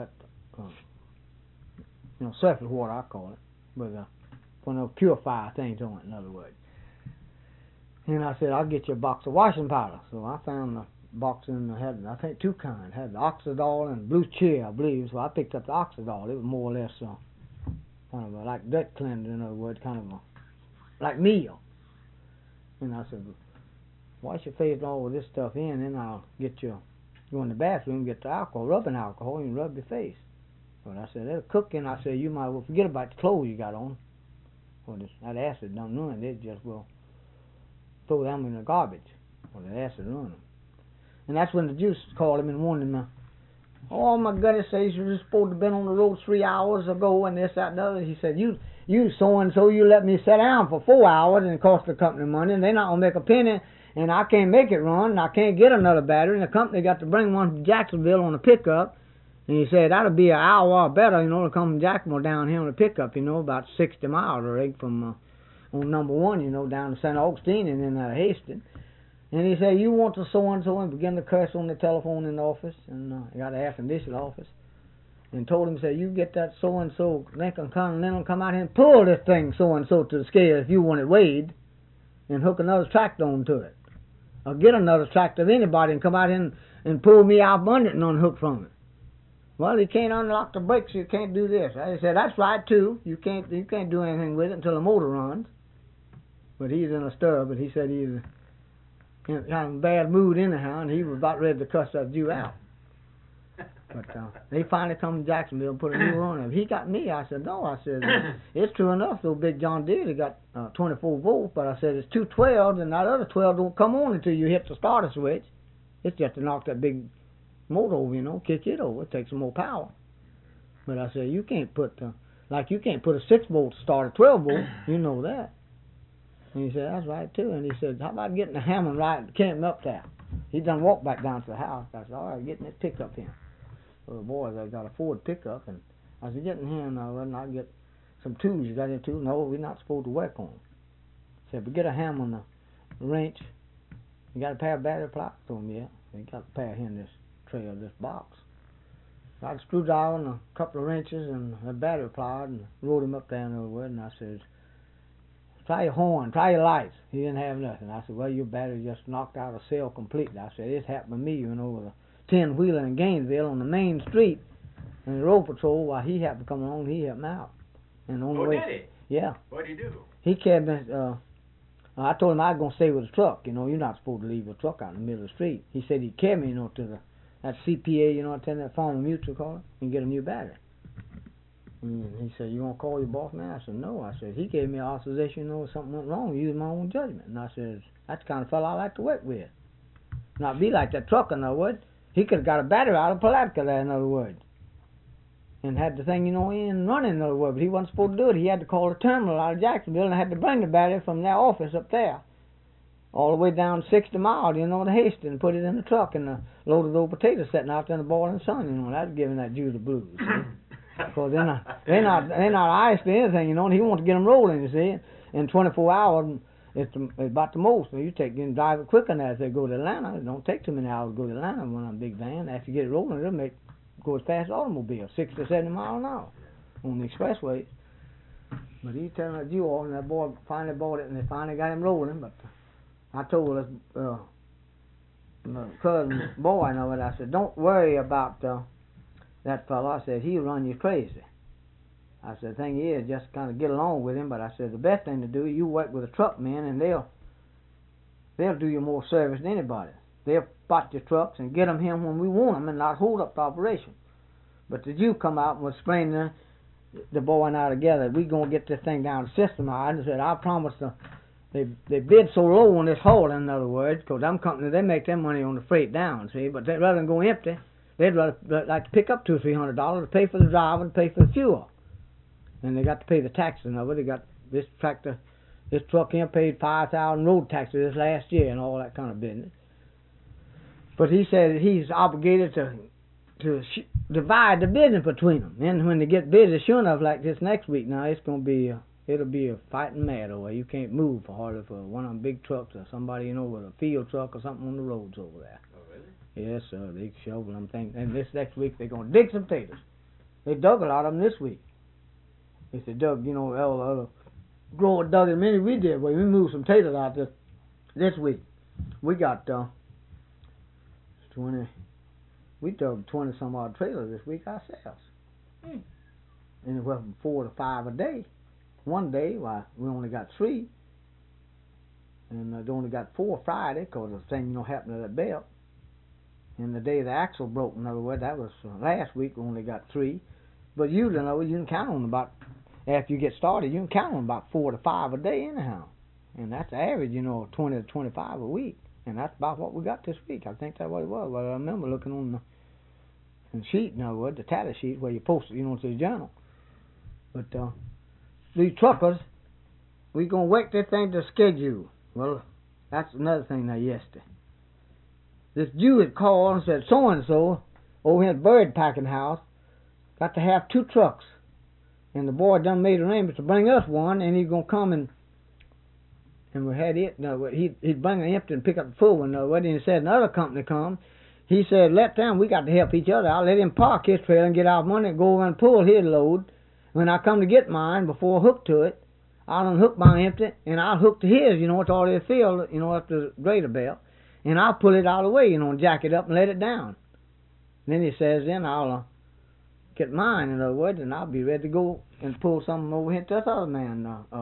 surface water, I call it, with one of those purifier things on it, in other words. And I said, I'll get you a box of washing powder. So I found the box and had, I think, two kinds. Had the Oxidol and Blue Cheer, I believe. So I picked up the Oxidol. It was more or less kind of like dirt cleanser, in other words, kind of like meal. And I said, wash your face all with this stuff in, and I'll get you, go in the bathroom, get the alcohol, rubbing alcohol, and rub your face. But I said, it'll cook, and I said, you might well forget about the clothes you got on. Well, that acid don't ruin it, just will throw them in the garbage. Well, the acid ruin them. And that's when the juice called him and warned him, oh my goodness, he was supposed to have been on the road 3 hours ago and this, that, and the other. He said, you so-and-so, you let me sit down for 4 hours and it cost the company money, and they're not going to make a penny, and I can't make it run, and I can't get another battery, and the company got to bring one from Jacksonville on a pickup. And he said, that'll be an hour or better, to come from Jacksonville down here on a pickup, about 60 miles, I think, from on number 1, down to St. Augustine and then out of Hastings. And he said, you want the so-and-so, and began to curse on the telephone in the office, and he got an air-conditioned office, and told him, said, you get that so-and-so Lincoln Continental, come out here and pull this thing so-and-so to the scale if you want it weighed, and hook another tractor onto it. Or get another tractor of anybody and come out here and pull me out from under it and unhook from it. Well, you can't unlock the brakes, you can't do this. I said, that's right, too. You can't do anything with it until the motor runs. But he's in a stir, but he said he's in kind of a bad mood anyhow, and he was about ready to cuss that Jew out. But they finally come to Jacksonville and put a new on him. He got me. I said, no. I said, it's true enough. Those big John Deere, they got 24 volts, but I said, it's 212, and that other 12 don't come on until you hit the starter switch. It's just to knock that big motor over, kick it over. It takes some more power. But I said, you can't put, you can't put a 6-volt starter, 12 volt. You know that. And he said, that's right, too. And he said, how about getting the hammer right and carrying him up there? He done walked back down to the house. I said, all right, getting this pickup here. So the boys, they got a Ford pickup. And I said, getting here now, and I'll get some tools. You got any tools? No, we're not supposed to work on them. I said, but get a hammer and a wrench. You got a pair of battery pliers? I told him, yeah. You got a pair here in this tray of this box. Got a screwdriver and a couple of wrenches and a battery pliers and rode him up there in other words. And I said, try your horn, try your lights. He didn't have nothing. I said, well, your battery just knocked out a cell completely. I said, it's happened to me, with a 10-wheeler in Gainesville on the main street. And the road patrol, while he happened to come along, he helped me out. And on the way, did he? Yeah. What'd he do? He carried me, I told him I was going to stay with the truck. You're not supposed to leave a truck out in the middle of the street. He said he'd carry me, to that CPA, attend that Farmer Mutual call and get a new battery. And he said, you want to call your boss, man? I said, no. I said, he gave me authorization, something went wrong, use my own judgment. And I said, that's the kind of fellow I like to work with. Not be like that trucker, in other words. He could have got a battery out of Palatka there, in other words. And had the thing, in and running, in other words. But he wasn't supposed to do it. He had to call the terminal out of Jacksonville and had to bring the battery from their office up there. All the way down 60 miles, to Hastings, and put it in the truck and loaded those potatoes sitting out there in the boiling sun, That's giving that Jew the blues, Because they're not iced or anything, and he wants to get them rolling, you see. In 24 hours, it's about the most. So you drive it quicker than that. If they go to Atlanta, it don't take too many hours to go to Atlanta when I'm a big van. After you get it rolling, it'll go as fast as automobile, 60 or 70 miles an hour on the expressways. But he turned that Jew off, and that boy finally bought it, and they finally got him rolling. But I told his my cousin boy, I said, don't worry about that fellow. I said, he'll run you crazy. I said, the thing is, just kind of get along with him. But I said, the best thing to do, you work with a truck man, and they'll do you more service than anybody. They'll spot your trucks and get them here when we want them and not hold up the operation. But the Jew come out and was explaining the boy and I together, we going to get this thing down the system. I said, I promise they bid so low on this haul, in other words, because them companies, they make their money on the freight down, see, but they'd rather than go empty, they'd rather like to pick up $200 or $300 to pay for the driver and pay for the fuel. And they got to pay the taxes of it. They got this tractor, this truck here paid 5,000 road taxes this last year and all that kind of business. But he said he's obligated to divide the business between them. And when they get busy, sure enough, like this next week now, it'll be a fighting mad over there. You can't move for hardly for one of them big trucks or somebody, with a field truck or something on the roads over there. Oh, really? Yes, sir. They shovel them things. And this next week, they're going to dig some potatoes. They dug a lot of them this week. They said, dug, all the other growers dug as many we did. Well, we moved some potatoes out this week. We got 20. We dug 20 some odd trailers this week ourselves. Anywhere from 4 to 5 a day. One day, why, we only got 3. And they only got 4 Friday because the thing, happened to that belt. And the day the axle broke, in other words, that was last week, we only got 3. But usually, you can count on about, after you get started, you can count on about 4 to 5 a day anyhow. And that's the average, 20 to 25 a week. And that's about what we got this week. I think that's what it was. Well, I remember looking on the sheet, in other words, the tally sheet where you post it, to the journal. But these truckers, we gonna work this thing to schedule. Well, that's another thing now yesterday. This Jew had called and said, so-and-so, over here at Bird Packing House, got to have 2 trucks. And the boy done made arrangements to bring us one, and he's gonna come and we had it. No, he'd bring an empty and pick up the full one. No, and he said another company come. He said, let them, we got to help each other. I'll let him park his trailer and get our money and go over and pull his load. When I come to get mine, before I hook to it, I'll unhook my empty, and I'll hook to his, it's already filled, up to the grader belt. And I'll pull it out of the way, jack it up and let it down. And then he says, then I'll get mine, in other words, and I'll be ready to go and pull something over here to this other man,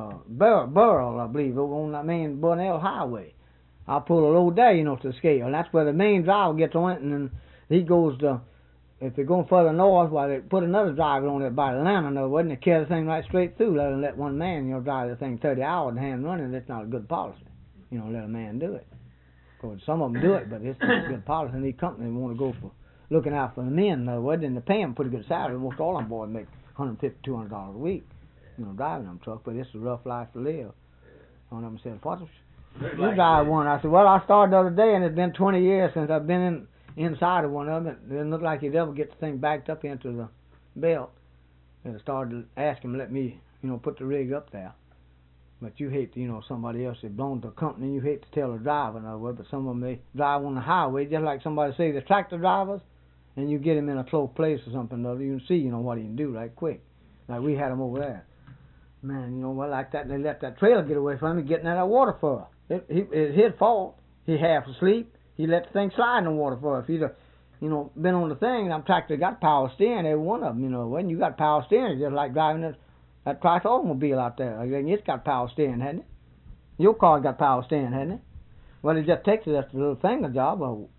Burrell, I believe, over on that main Bunnell Highway. I'll pull a load there, to the scale. And that's where the main driver gets on it, and then he goes to, if they're going further north, they put another driver on it by Atlanta, in other words, and they carry the thing right straight through, let one man, drive the thing 30 hours and hand running. That's not a good policy, let a man do it. Because some of them do it, but it's not a good policy, and these companies want to go for looking out for the men, in other words, and they pay them pretty good salary. Most all them boys make $150, $200 a week, driving them trucks, but it's a rough life to live. One of them said, what you drive one? I said, well, I started the other day, and it's been 20 years since I've been inside of one of them. It didn't look like you'd ever get the thing backed up into the belt. And I started asking him to let me, put the rig up there. But you hate to, somebody else that belongs to a company, you hate to tell the driver, in other words, but some of them, they drive on the highway, just like somebody say the tractor drivers, and you get him in a close place or something or other, you can see, what he can do right quick. Like we had him over there. Man, like that, they let that trailer get away from him, getting out of water for her. It's his fault. He half asleep. He let the thing slide in the water for her. If he'd have, been on the thing, and tractor got power steering, every one of them, when you got power steering, it's just like driving that tractor automobile out there. It's got power steering, hasn't it? Your car got power steering, hasn't it? Well, it just takes us a little finger job.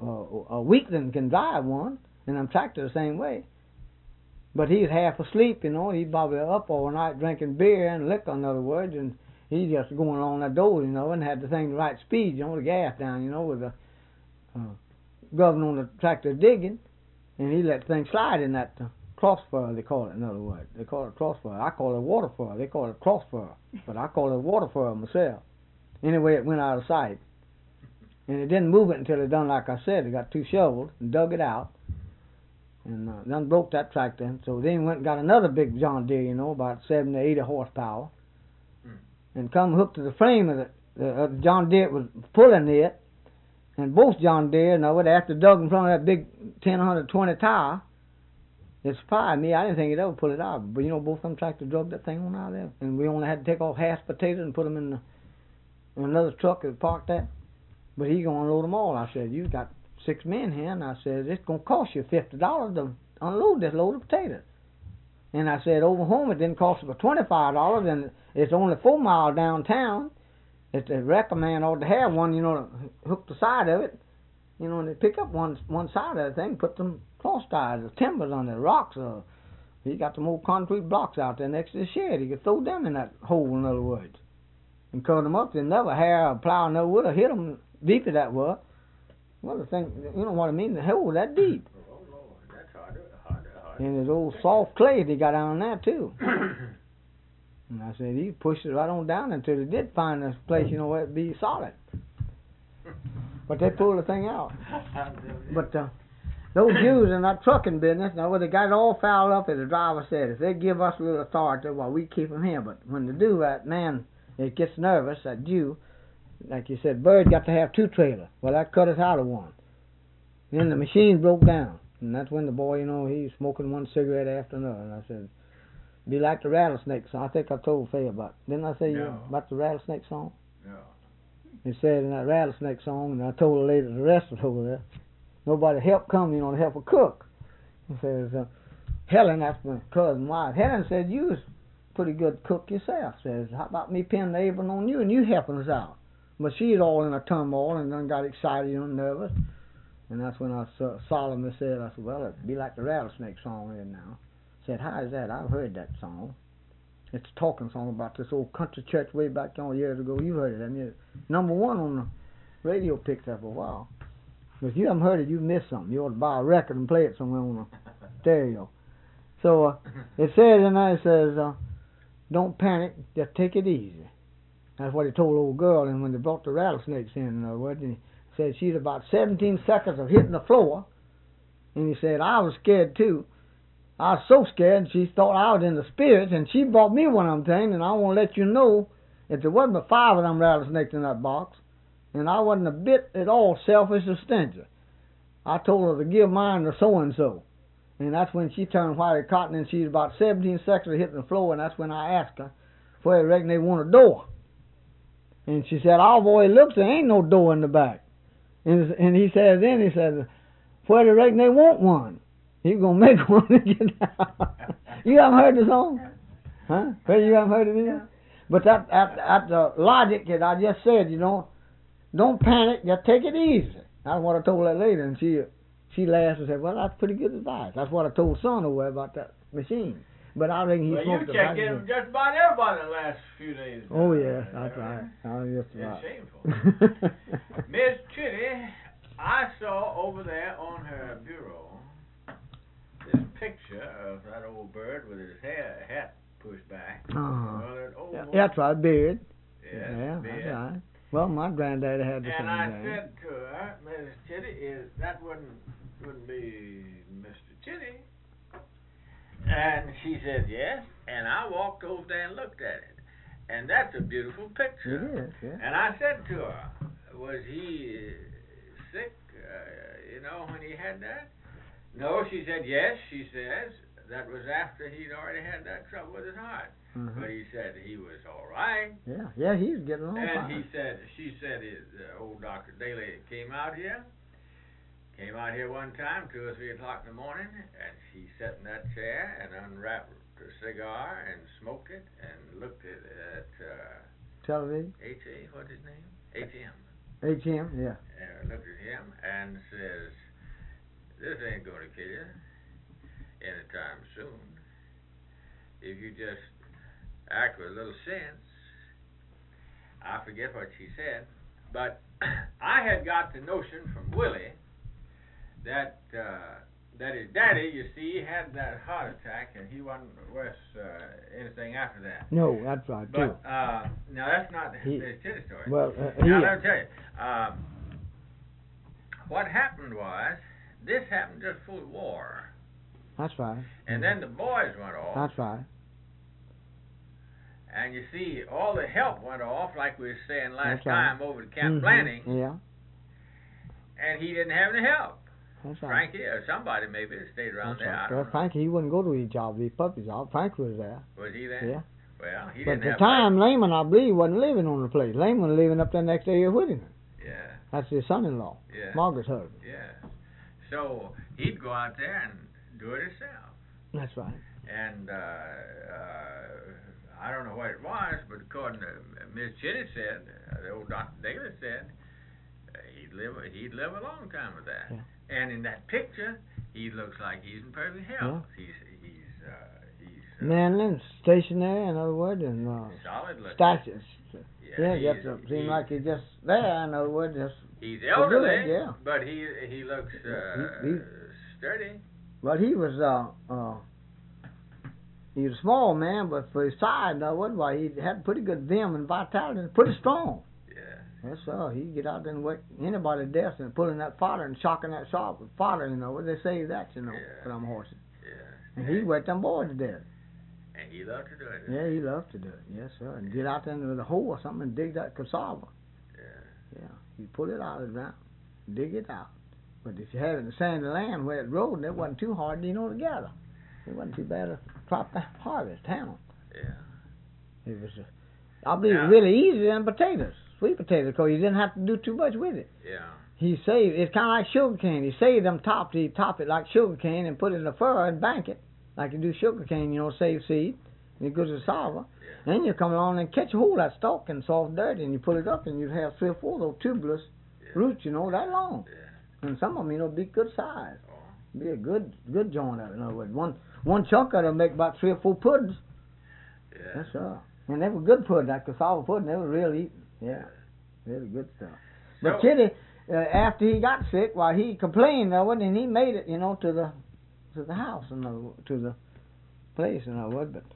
A weakling can drive one, and them tractors the same way. But he's half asleep, He's probably up all night drinking beer and liquor, in other words, and he's just going along that door, and had the thing the right speed, the gas down, with the governor on the tractor digging, and he let the thing slide in that crossfur, they call it, in other words. They call it crossfur. I call it water fur. They call it crossfur, but I call it water fur myself. Anyway, it went out of sight. And it didn't move it until it done like I said. They got 2 shovels and dug it out, and then broke that tractor. So then went and got another big John Deere, about 70 to 80 horsepower, and come hooked to the frame of the John Deere was pulling it, and both John Deere, after dug in front of that big 10-120 tire, it surprised me. I didn't think it'd ever pull it out. But both of them tractors drug that thing on out of there, and we only had to take off half potatoes and put them in another truck that parked there. But he gonna unload them all. I said, you got 6 men here, and I said, it's gonna cost you $50 to unload this load of potatoes. And I said, over home it didn't cost but $25, and it's only 4 miles downtown. It's a recommend ought to have one, to hook the side of it, and they pick up one side of the thing, put some cross ties or timbers on the rocks. He got some old concrete blocks out there next to the shed. He could throw them in that hole, in other words, and cover them up. They never hair or plow no wood or hit them deep as that was. Well, the thing, you know what I mean? The hole that deep. Oh, Lord, that's hard. And there's old soft clay they got down there too. And I said, he pushed it right on down until they did find this place, where it'd be solid. But they pulled the thing out. But those Jews in that trucking business, they got it all fouled up, as the driver said. If they give us a little authority, well, we keep them here. But when they do that, man, it gets nervous, that Jew. Like you said, Bird got to have 2 trailers. Well, that cut us out of one. Then the machine broke down. And that's when the boy, he's smoking one cigarette after another. And I said, be like the Rattlesnake song. I think I told Faye about it. Didn't I say about the Rattlesnake song? No. He said in that Rattlesnake song, and I told her later, the rest was over there, nobody help come, to help her cook. He says, Helen, that's my cousin wife. Helen said, you was a pretty good cook yourself. Says, how about me pinning the apron on you and you helping us out? But she's all in a turmoil and then got excited and nervous. And that's when I solemnly said, I said, well, it'd be like the Rattlesnake song here now. Said, how is that? I've heard that song. It's a talking song about this old country church way back years ago. You heard it, haven't you? Number 1 on the radio picked up a while. But if you haven't heard it, you missed something. You ought to buy a record and play it somewhere on a stereo. So it says in there, it says, don't panic, just take it easy. That's what he told the old girl, and when they brought the rattlesnakes in words, and he said she's about 17 seconds of hitting the floor, and he said, I was scared too. I was so scared, she thought I was in the spirits, and she brought me one of them things, and I want to let you know that there wasn't but 5 of them rattlesnakes in that box, and I wasn't a bit at all selfish or stingy. I told her to give mine to so-and-so. And that's when she turned white as cotton, and she's about 17 seconds of hitting the floor, and that's when I asked her where they reckon they want a door. And she said, oh boy, it looks there ain't no door in the back. And he said, where they reckon they want one. He's going to make one to get out. You haven't heard the song? Huh? Well, you haven't heard it either? No. But that the logic that I just said, you know, don't panic, just take it easy. That's what I told that lady, and she laughed and said, well, that's pretty good advice. That's what I told son over about that machine. But I reckon he smoked you checked in just about everybody the last few days. Oh, yeah, that's right. Just It's about. shameful. Miss Chitty, I saw over there on her bureau this picture of that old bird with his hat pushed back. Well, that old Yeah, that's right, beard. Yes, Yeah, beard. that's right. Well, my granddaddy had the And same I thing. said to her, Miss Chitty, that wouldn't be Mr. Chitty. And she said yes, and I walked over there and looked at it. And that's a beautiful picture. It is, yeah. And I said to her, was he sick, when he had that? No, she said yes, she says. That was after he'd already had that trouble with his heart. Mhm. But he said he was all right. Yeah, he's getting along And fine. she said, old Dr. Daly came out here one time, 2 or 3 o'clock in the morning, and she sat in that chair and unwrapped a cigar and smoked it and looked at Television? what's his name? ATM. ATM, yeah. Looked at him and says, this ain't going to kill you anytime soon. If you just act with a little sense. I forget what she said, but I had got the notion from Willie that his daddy, you see, had that heart attack, and he wasn't worth anything after that. No, that's right, too. But now that's not the Chitty story. Well, now let me tell you, what happened was this happened just before the war, that's right. and then the boys went off. That's right. And you see, all the help went off, like we were saying last That's right. time over at Camp Blanding, Yeah, and he didn't have any help. that's right. Frankie or somebody maybe that stayed around That's there. I right. don't Well, know. Frankie, he wouldn't go to his job, his puppy job. Frank was there. Was he there? Yeah. Well, he But didn't at the have time, Lehman, I believe, wasn't living on the place. Lehman was living up there next area with him. Yeah, That's his son-in-law, yeah, Margaret's husband. yeah. So he'd go out there and do it himself. That's right. And I don't know what it was, but according to Miss Chitty said, the old Dr. Daly said, he'd live a long time with that. Yeah. And in that picture, he looks like he's in perfect health. He's Manlin, stationary, in other words, and solid looking. statues. Yeah, he's, just seemed like he's just there, in other words, just. he's elderly, yeah. but he looks sturdy. But he was a small man, but for his size, in other words, why he had pretty good vim and vitality, and pretty strong. Yeah. That's all. He'd get out there and wake anybody to death and pulling that fodder and shocking that shop with fodder, they say that, Yeah. for them horses. Yeah. And he'd wet them boys to death. And he loved to do it. Yeah, he loved to do it. Yes, sir. And get out there with a hoe or something and dig that cassava. Yeah. Yeah. He'd pull it out of the ground, dig it out. But if you had it in the sandy land where it rode, it wasn't too hard, to gather. It wasn't too bad to crop the harvest, handle. Yeah. It was, I believe, really easy than potatoes, sweet potatoes, because you didn't have to do too much with it. Yeah. He saved, it's kind of like sugar cane. He saved them tops. He top it like sugar cane and put it in the furrow and bank it. Like you do sugar cane, save seed. And it goes to cassava. Yeah. Then you come along and catch a hold of that stalk and soft dirt, and you pull it up, and you'd have 3 or 4 of those tuberous roots, that long. Yeah. And some of them, be good size. Oh. Be a good joint of it. In other words, one chunk of them make about 3 or 4 puddings. Yeah. That's all. And they were good pudding, that cassava pudding. They were real eating. Yeah. Really good stuff. But Chitty, after he got sick, he complained, and he made it, to the house, to the place, but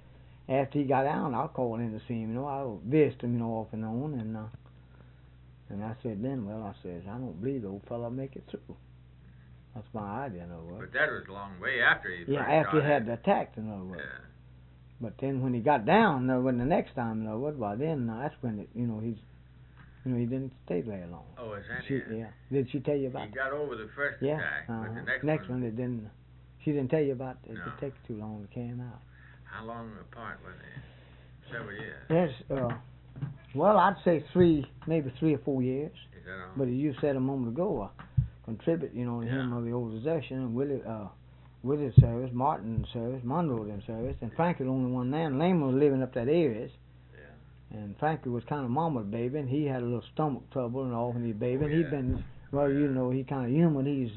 after he got out, I'll call in to see him. You know, I'll visit him, you know, off and on, and I said then, well, I says, I don't believe the old fella make it through. That's my idea, in other words. But that was a long way after he Yeah, first after got he had it. the attack, in other words. Yeah. But then when he got down, when the next time, in other words, well, then that's when it, he didn't stay there long. Oh, is that She, it? yeah. Did she tell you about He got over the first Yeah. attack, but the next one it didn't. She didn't tell you about it. No. It take too long to carry him out. How long apart were they? Several years. Yes. Well, I'd say maybe 3 or 4 years. Is that all? But as you said a moment ago, contribute, to him Yeah. of the organization, and Willie's service, Martin's service, Monroe in service, and Frankie was the only one there. And Lehman was living up that area. Yeah. And Frankie was kind of mama's baby, and he had a little stomach trouble and all when he was baby. And Oh, he'd yeah. been, he kind of human. He's,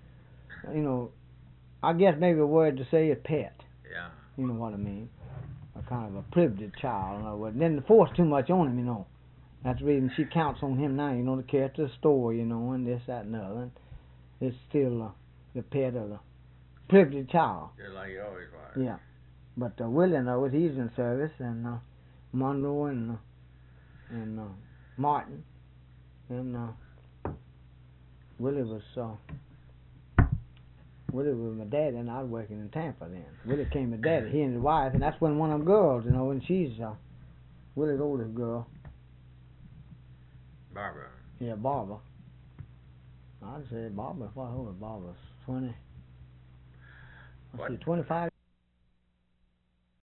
I guess maybe a word to say a pet. Yeah. You know what I mean? A kind of a privileged child. In other words. Then to force too much on him, That's the reason she counts on him now, to carry it to the store, and this, that, and the other. And it's still the pet of the privileged child. Just like he always was. Yeah. But Willie, he's in service, and Monroe and Martin, and Willie was my daddy, and I was working in Tampa then. Willie came with daddy, he and his wife, and that's when one of them girls, and she's Willie's oldest girl. Barbara. Yeah, Barbara. I'd say Barbara. What old is Barbara? 20. What? 25.